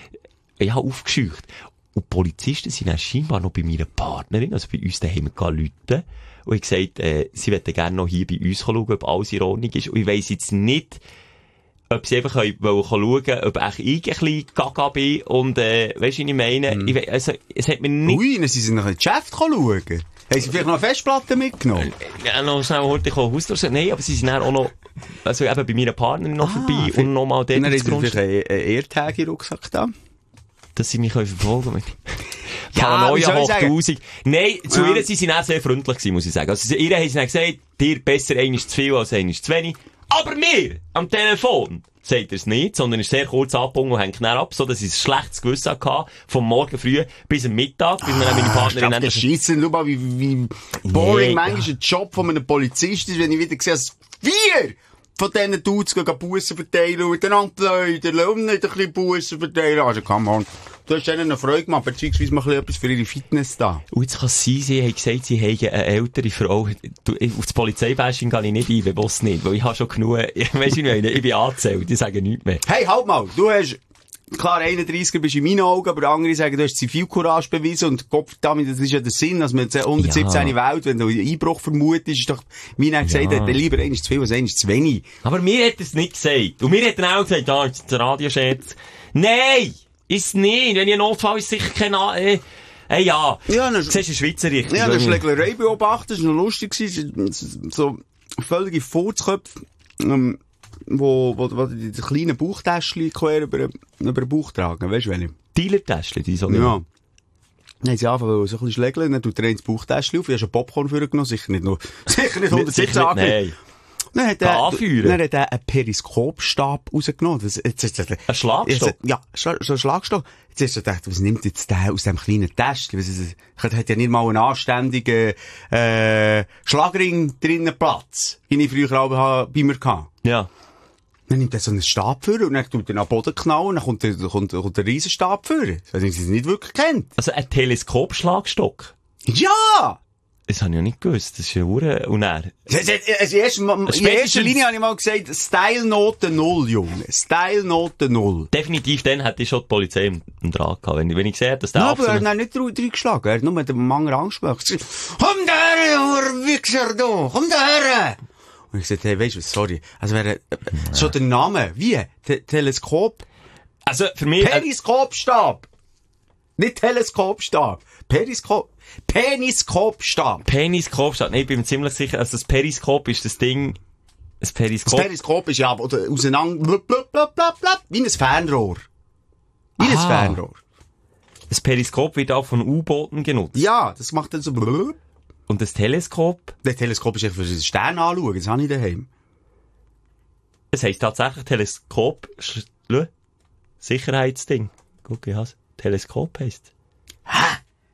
Ich habe aufgescheucht. Und die Polizisten sind dann scheinbar noch bei meiner Partnerin, also bei uns daheim, rufen. Und ich gesagt, äh, sie möchten gerne noch hier bei uns schauen, ob alles in Ordnung ist. Und ich weiss jetzt nicht, ob sie einfach können, wollen schauen, ob auch ich ein bisschen gaga bin. Und, äh, weisst du, was ich meine? Mhm. Ich we- also, es hat mir nicht... Ui, dann sind sie noch ins Geschäft schauen. Haben sie vielleicht noch eine Festplatte mitgenommen? Ja, noch schnell heute ich Haus durchsuchen. Nein, aber sie sind dann auch noch, also eben bei meiner Partnerin noch vorbei und noch mal dort Dann haben ins sie vielleicht Grundstück, einen AirTag in den Rucksack da. dass sie mich können verfolgen können. Ja, Paranoia wie soll ich hoch sagen? tausend. Nein, zu Ja. ihr sind sie auch sehr freundlich gewesen, muss ich sagen. Also, ihr haben sie dann gesagt, dir besser einer ist zu viel als einer ist zu wenig. Aber mir, am Telefon, sagt er es nicht, sondern ist sehr kurz abgebunden und hängt dann ab, so dass ich ein schlechtes Gewissen hatte, vom Morgen früh bis am Mittag, bis mir dann meine Partnerin Das endlich... Scheisse, schau mal, wie, wie boring Nee, manchmal ein Job von einem Polizist ist, wenn ich wieder sehe, dass vier von diesen Dudes gehen Bussen verteilen und miteinander Leute, und nicht ein bisschen Bussen verteilen. Also, come on. Du hast denen eine Freude gemacht, beziehungsweise mal ein bisschen etwas für ihre Fitness da. Und jetzt kann es sein, sie haben gesagt, sie haben eine ältere Frau. Du, auf das Polizeibashing gehe ich nicht ein, bewusst nicht, weil ich habe schon genug, weißt du, ich meine, ich bin angezählt, ich sage nichts mehr. Hey, halt mal, du hast klar, einunddreißiger bist du in meinen Augen, aber andere sagen, du hast Zivilcourage bewiesen und Gott damit, das ist ja der Sinn, dass man hundertsiebzehn Ja. Welt, wenn du einen Einbruch vermutest, ist doch, mir hat gesagt, Ja. ja. lieber eins zu viel als eins zu wenig. Aber mir hat er es nicht gesagt. Und mir hat er auch gesagt, ja, jetzt der Radioscherz. Nein! Ist nicht. Wenn ich einen Notfall ist sicher kein, äh, äh, ja. Ja, dann- Du siehst, in Schweizer richtig. Ja, eine Schlägerei beobachtet, das war noch lustig gewesen, so völlige Furzköpfe, ähm, wo, wo, wo die, die kleinen Bauchtäschchen quer über, über den Bauch tragen, weißt du, welche? Dealer-Täschchen, die so. Ja. Dann haben sie angefangen, so ein bisschen schlägeln, dann tut er ins Bauchtäschchen auf, ich habe schon Popcorn vorgenommen, sicher nicht nur, sicher nicht hundertsiebzig Sicher nicht, Tage. nein. Dann hat er, Anführen. dann hat er einen Periskopstab rausgenommen. Das, jetzt, jetzt, jetzt, Ein Schlagstock? Ja, so so ein Schlagstock. Jetzt hast du gedacht, was nimmt jetzt der aus dem kleinen Täschchen? Was ist, er hat ja nicht mal einen anständigen, äh, Schlagring drinnen Platz. Wie ich früher auch habe bei mir hatte. Ja. Dann nimmt er so einen Stab vor und dann tut er nach Boden knallen und dann kommt der, kommt, kommt der Riesenstab vor. Das haben sie nicht wirklich kennt. Also ein Teleskopschlagstock. Ja! Das habe ich ja nicht gewusst. Das ist ja hure und er. Also, also in erster, in Spätestens- erster Linie habe ich mal gesagt, Style-Note null, Junge. Style-Note null. Definitiv dann hätte ich schon die Polizei im, im Draht gehabt. Wenn, wenn ich sehe, dass der Ja, auf aber so er einem- hat nicht drei, drei geschlagen. Er hat nur mit dem Mangel Angst gemacht. Komm da her, du Wichser, du! Komm da her! Und ich sagte, hey, weisst du was, sorry. Also wäre, äh, schon der Name. Wie? Te Teleskop? Also für mich... Äh, Periskopstab! Nicht Teleskopstab. Periskop... Peniskopstab. Peniskopstab. Nein, ich bin mir ziemlich sicher, also das Periskop ist das Ding... Das Das Periskop... Periskop ist ja oder auseinander, blub, blub, blub, blub, blub, wie ein Fernrohr. Wie ein Ah. Fernrohr. Das Periskop wird auch von U-Booten genutzt. Ja, das macht dann so blub. Und das Teleskop, Der Teleskop ist echt für den Stern anschauen, das habe ich daheim. das heisst tatsächlich Teleskop... Sch- Lö? Sicherheitsding. Guck, wie heißt Teleskop heisst. Hä?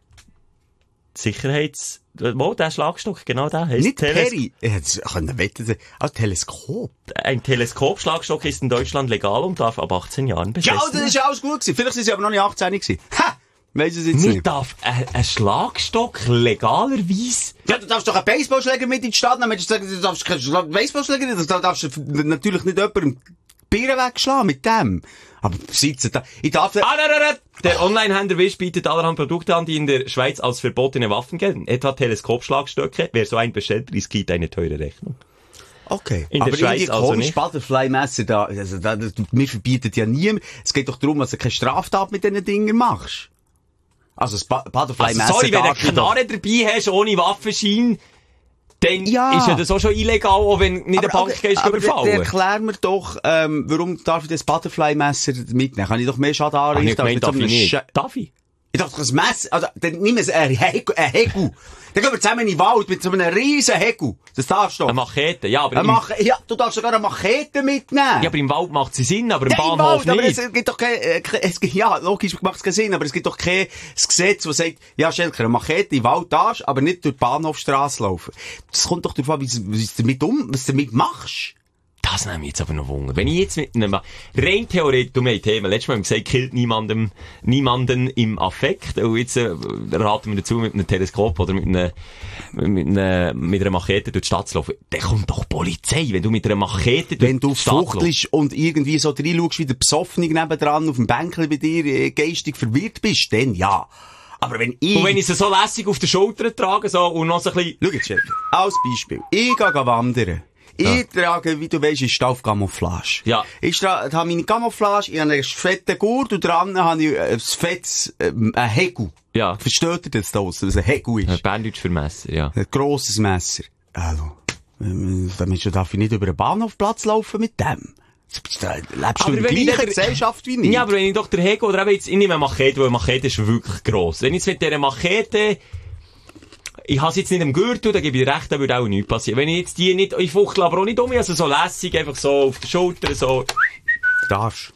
Sicherheits... Wo, der Schlagstock, genau der heisst Nicht Teles- Peri. Ich hätte können wetten, also Teleskop. Ein Teleskopschlagstock ist in Deutschland legal und darf ab achtzehn Jahren besessen. Ja, das ist ja alles gut gewesen. Vielleicht sind sie aber noch nicht achtzehn gewesen. Ha! Weiss es jetzt Nicht nicht. darf ein, ein Schlagstock legalerweise... Ja, du darfst doch einen Baseballschläger mit in die Stadt nehmen. Du sagen, du darfst keinen Schla- Baseballschläger nicht. Du darfst natürlich nicht jemandem die Birne wegschlagen mit dem. Aber sitzen da. Ich darf... Ah, nein, nein, nein. Der Online-Händler Wish bietet allerhand Produkte an, die in der Schweiz als verbotene Waffen gelten. Etwa Teleskopschlagstöcke. Wer so einen bestellt, riskiert eine teure Rechnung. Okay. In der aber Schweiz irgendwie also komisch, nicht. Butterfly-Messer da, also da, das, mir verbietet ja niemand. Es geht doch darum, dass du keine Straftat mit diesen Dingen machst. Also das Bu- Also, Butterfly-Messer sorry, wenn du eine darf ich doch- Knarre dabei hast, ohne Waffenschein, dann Ja. ist ja das auch schon illegal, auch wenn du nicht eine Bank gehst, aber dann überfallen. erklär mir doch, ähm, warum darf ich das Butterfly-Messer mitnehmen? Kann ich doch mehr Schaden Ach, anrichten ich gemeint, darf ich nicht. Sche- Darf ich? Ich dachte, das Messer, also, dann nimm es ein Hegu, ein Hegu. Dann gehen wir zusammen in den Wald mit so einem riesen Hegu. Das darfst du doch. Eine Machete, ja, aber, Eine im, Mach ja, du darfst sogar eine Machete mitnehmen. ja, aber im Wald macht sie Sinn, aber im Ja, im Bahnhof Wald, aber nicht. es gibt doch kein, äh, ke- es, gibt- ja, logisch macht es keinen Sinn, aber es gibt doch kein Gesetz, das sagt, ja, Schelker, eine Machete im Wald darfst, aber nicht durch die Bahnhofstrasse laufen. Das kommt doch darauf an, wie du wie du damit um, was du damit machst. Das nehme ich jetzt aber noch Wunder. Wenn ich jetzt mit einem, rein theoretisch, du mein Thema, letztes Mal haben wir gesagt, killt niemandem, niemanden im Affekt. Und jetzt, äh, raten wir dazu, mit einem Teleskop oder mit einer, mit einer, mit einer Machete durch die Stadt zu laufen. Dann kommt doch Polizei, wenn du mit einer Machete durch Wenn du die Stadt läufst. fuchtelst und irgendwie so reinschaust, wie der Besoffene nebendran auf dem Bänkchen bei dir äh, geistig verwirrt bist, dann ja. Aber wenn ich... Und wenn ich sie so lässig auf der Schulter trage, so, und noch so ein bisschen, Schau jetzt, Schelker, als Beispiel. Ich gehe wandern. Ich trage, wie du weisst, ist auf Camouflage. Ja. Ich tra- habe meine Camouflage, ich habe einen fetten Gurt und dran habe ich ein fettes, ähm, ein Hegu. ja, Versteht ihr das da aussen, was ein Hegu ist? äh, Berndeutsch für Messer, ja. Ein grosses Messer. Also, ähm, damit darf ich nicht über den Bahnhofplatz laufen mit dem. Da lebst du Aber in der wenn ich gleichen dann- Gesellschaft wie ich. Ja, aber wenn ich doch der Hego, oder eben jetzt, ich nehme eine Machete, weil eine Machete ist wirklich gross. Wenn ich jetzt mit dieser Machete, ich habe jetzt nicht am Gürtel, dann gebe ich dir recht, da würde auch nichts passieren. Wenn ich jetzt die nicht, ich fuchtel aber auch nicht um mich, also so lässig, einfach so auf der Schulter, so, darfst.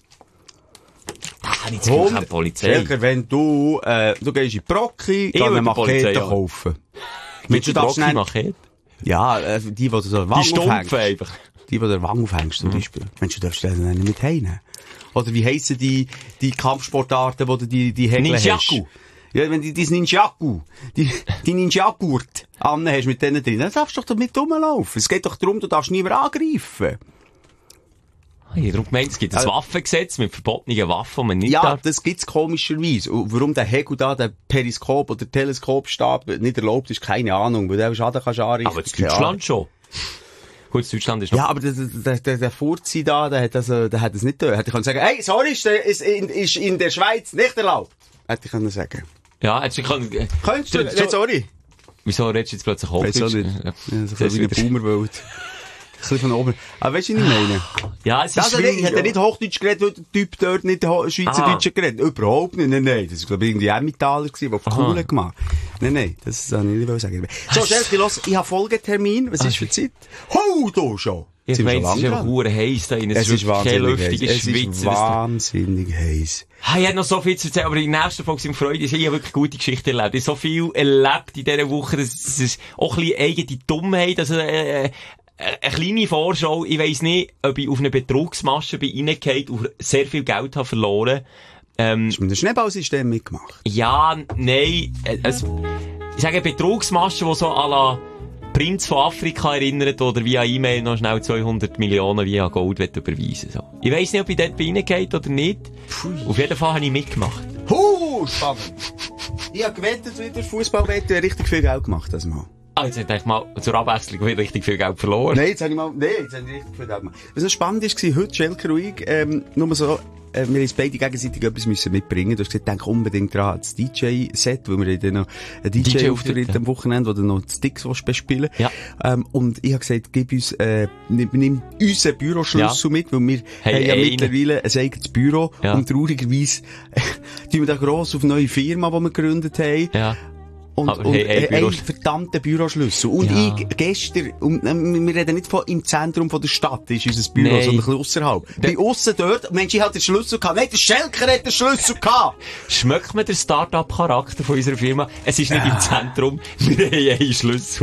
da habe ich jetzt Gefühl, keine Polizei. Schelker, wenn du, äh, du gehst in die Brocki, Ich geh eine würde die Polizei Machete haben. kaufen. Mit du der darfst Brocki nicht- Machete. Ja, äh, die, die du so Wang Die Stumpfe aufhängst. einfach. Die, die der Wang aufhängst, zum Beispiel. Mensch, du darfst den nicht mit heimnehmen. Oder wie heissen die, die Kampfsportarten, wo du die, die Häkle hast? Ninjaku. Ja, wenn du dieses Ninjaku, die, die Ninja-Gurt an hast mit denen drin, dann darfst du doch damit rumlaufen. Es geht doch darum, du darfst niemand angreifen. Ich habe darum gemeint, es gibt ein Also, Waffengesetz mit verbotenen Waffen, die man nicht Ja, darf. das gibt's komischerweise. Und warum der Hegel da, der Periskop oder Teleskopstab nicht erlaubt ist, keine Ahnung, weil der Schaden kannst du anrichten. Aber in Deutschland schon. Gut, in Deutschland ist noch... Ja, aber der, der, der, der Furzi da, der hat also, der hat das nicht getan. Hätte ich können sagen, hey, sorry, ist, ist, in, ist in der Schweiz nicht erlaubt. Hätte ich können sagen. Ja, hättest du können... Könntest du, so- nicht sorry. Wieso redest du jetzt plötzlich Weiss auch Hochdeutsch? nicht. Ja. Ja, so Das wie ist eine wieder- Boomerwelt. Ein bisschen von oben. Aber weißt du, was ich meine? Ja, es ist Also, schwierig, ich hätte ja. nicht Hochdeutsch geredet, weil der Typ dort nicht Ho- Schweizerdeutsch Ah. geredet. Überhaupt nicht. Nein, nein. Das war, glaube ich, irgendwie Emmentaler gewesen, der auf Aha. cool hat gemacht. Nein, nein. Das wollte ich nicht sagen. So, Schelke, los. Ich habe Folgetermin. Was ist für Zeit? Ho, du schon. Ich Sind wir meine, schon es ist lange einfach dran? hure heiß da drin. Es ist wirklich kein wahnsinnig heiß. luftiges Es ist Schwitzen. wahnsinnig heiß. Hey, ich hätte noch so viel zu erzählen, aber in der nächsten Folge sind wir Freude. Ich habe wirklich gute Geschichten erlebt. Ich habe so viel erlebt in dieser Woche. Das, das ist auch ein bisschen eigene Dummheit. Also, äh, eine kleine Vorschau. Ich weiss nicht, ob ich auf eine Betrugsmasche bin reingefallen und sehr viel Geld habe verloren. Ähm, Hast du mit einem Schneeballsystem mitgemacht? ja, nein, äh, es, ich sage Betrugsmasche, die so à la Prinz von Afrika erinnert oder via E-Mail noch schnell zweihundert Millionen via Gold überweisen. So. Ich weiss nicht, ob ich dort bin reingegangen oder nicht. Auf jeden Fall habe ich mitgemacht. Huh, spannend. Ich habe gewettet, wieder Fußballwetten, richtig viel Geld gemacht, das mal. Ah, jetzt hätte ich mal zur Abwechslung wieder richtig viel Geld verloren. Nein, jetzt habe ich mal, nein, jetzt habe ich richtig viel Geld gemacht. Was noch spannend war, heute, Schelke ruhig, ähm, nur so, äh, wir uns beide gegenseitig etwas müssen mitbringen. Du hast gesagt, denk unbedingt dran das D J-Set, weil wir haben dann noch einen D J-Auftritt D J-Auftritt, am Wochenende, wo du noch die Sticks bespielen willst. Ja. Ähm, und ich habe gesagt, gib uns, äh, nimm, nimm unseren Büroschlüssel Ja. mit, weil wir Hey, haben ja einen. mittlerweile ein eigenes Büro. Ja. Und traurigerweise, tun wir da gross auf eine neue Firma, die wir gegründet haben. Ja. Und, Aber und hey, hey, äh, einen Bürosch- verdammten Büroschlüssel. Und Ja. ich, gestern, und, äh, wir reden nicht von im Zentrum von der Stadt, ist unser Büro, Nein. sondern ein bisschen ausserhalb. Bei aussen dort, Mensch, ich hatte den Schlüssel gehabt. Nein, der Schelker hat den Schlüssel gehabt. Schmeckt mir der Start-up-Charakter von unserer Firma? Es ist nicht im Zentrum, wir haben einen Schlüssel.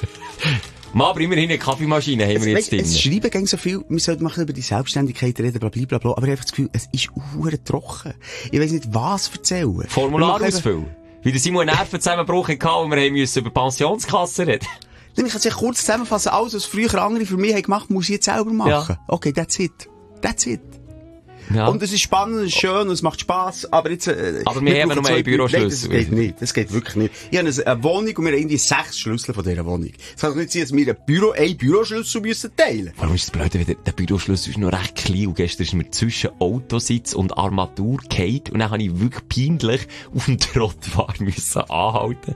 Mal, aber immerhin eine Kaffeemaschine haben wir jetzt Weißt, es drin. schreiben gegen so viel, wir sollten machen über die Selbstständigkeit reden, bla, bla, bla, bla. Aber ich habe einfach das Gefühl, es ist hure trocken. Ich weiss nicht, was erzählen. Formular Wir machen ausfüllen. Wie der Simon Nervenzusammenbruch hatte und wir haben müssen über Pensionskassen reden. eben- Ich kann es kurz zusammenfassen, alles, was früher andere für mich haben gemacht, muss ich jetzt selber machen. Ja. Okay, that's it. That's it. Ja. Und es ist spannend, es ist schön, und es macht Spass, aber jetzt, äh, Aber wir haben brauchen nur zwei einen Büroschlüssel. Nein, das geht nicht, das geht wirklich nicht. Ich habe eine, eine Wohnung und wir haben irgendwie sechs Schlüssel von dieser Wohnung. Es kann doch nicht sein, dass wir ein Büro, ein Büroschlüssel müssen teilen. Warum ist das blöd, weil der, der Büroschlüssel ist noch recht klein und gestern ist mir zwischen Autositz und Armatur gefallen und dann habe ich wirklich peinlich auf dem Trottoir müssen anhalten.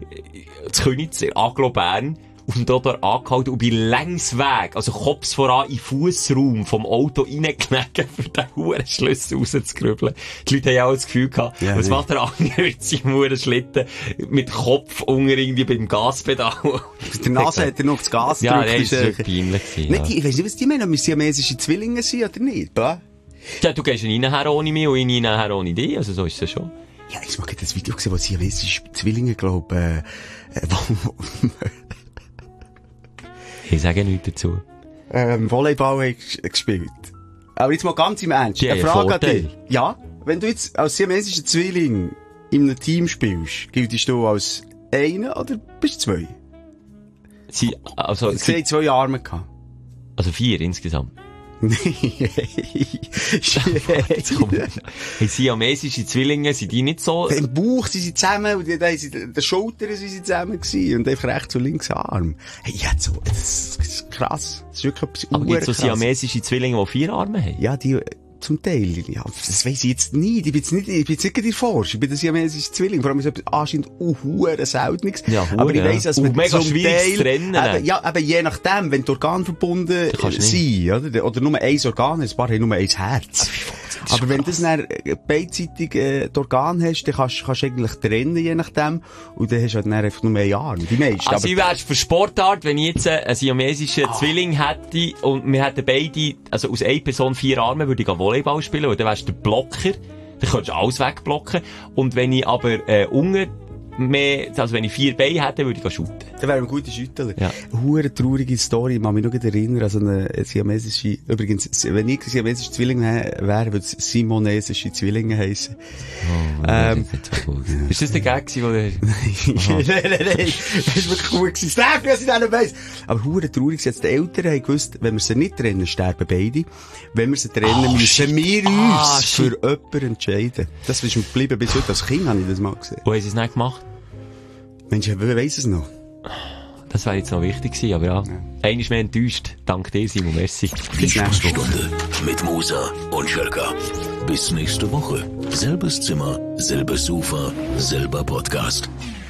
Das Königsee, Aglo Bern, auf dem Trottoir angehalten und bin längs weg, also Kopf voran in den Fussraum vom Auto reingelegen, für den huren Schlüssel rauszugrübeln. Die Leute haben auch das Gefühl gehabt, Ja, was nee. macht der andere mit seinem huren Schlitten mit Kopf unter irgendwie beim Gaspedal? Der Nase hat er noch auf das Gas Ja, gedrückt. nein, das äh, war wirklich peinlich. gewesen, Nicht, ja. ich weiss nicht, was die meinen, ob wir siamesische Zwillinge sind oder nicht, bla. Ja, du gehst rein her ohne mich und ich rein her ohne dich, also so ist es schon. Ja, ich habe das Video gesehen, wo siamesische Zwillinge, glaub, äh, äh, wo, Ich sage nichts dazu. ähm, Volleyball haben ges- gespielt. Aber jetzt mal ganz im Ernst. Die haben Eine Frage an Vorteil. dich. Ja, wenn du jetzt als siamesischer Zwilling in einem Team spielst, giltest du als einer oder bist du zwei? Sie, also, Sie sie, haben zwei Arme gehabt. also vier insgesamt. Nein. Jetzt kommt- Hey, siamesische Zwillinge, sind die nicht so? Im Bauch sind sie zusammen und da sind sie, der Schultern sind sie zusammen gewesen und einfach rechts und links Arm. Hey, ja, so, das ist krass. Das ist wirklich etwas Aber gibt es so urkrass. siamesische Zwillinge, die vier Arme haben? Ja, die, zum Teil, ja, das weiss ich jetzt nicht. Ich bin jetzt nicht, ich bin jetzt nicht in der Forschung. Ich bin ein siamesischer Zwilling. Vor allem ist etwas anscheinend auch hure Seltenes. Ja, hure, aber ich weiss, dass ja. man Und mega zum schwierig Teil, zu trennen. Eben, ja, aber je nachdem, wenn die Organe verbunden kannst du sind, oder? Oder nur ein Organ, ein paar haben nur ein Herz. Aber wenn du das dann äh, beidseitig, äh, die Organe hast, dann kannst, kannst du eigentlich trennen, je nachdem. Und dann hast du halt dann einfach nur einen Arm. Die meisten. Also aber ich wär's für Sportart, wenn ich jetzt äh, einen siamesischen Ah. Zwilling hätte und wir hätten beide, also aus einer Person vier Arme, würde ich auch Volleyball spielen, weil dann wärst du der Blocker, dann könntest du alles wegblocken. Und wenn ich aber äh, unten mehr, also wenn ich vier Beine hätte, würde ich shooten. Da wären wir gute Schüttler. Ja. Eine hure traurige Story, ich kann mich noch gut erinnern, also eine siamesische, übrigens, wenn ich siamesische Zwillinge wäre, würde es simonesische Zwillinge heissen. Oh, ähm, das ist nicht so gut. Ist das der Gag gewesen, oder? Nein, nein, nein, das ist wirklich gut gewesen. Sag mir, was ich da noch weiss. Aber hure traurig, jetzt die Eltern haben gewusst, wenn wir sie nicht trennen, sterben beide. Wenn wir sie trennen, Oh, müssen shit. wir uns Ah, für shit. jemanden entscheiden. Das ist mir geblieben bis heute. Als Kind habe ich das mal gesehen. Wo haben sie es nicht gemacht? Mensch, wer weiss es noch? Das wäre jetzt noch wichtig gewesen, aber ja. Einer ist mehr enttäuscht. Dank dir, Simon. Merci. Die Sprechstunde mit Musa und Schelka. Bis nächste Woche. Selbes Zimmer, selbes Sofa, selber Podcast.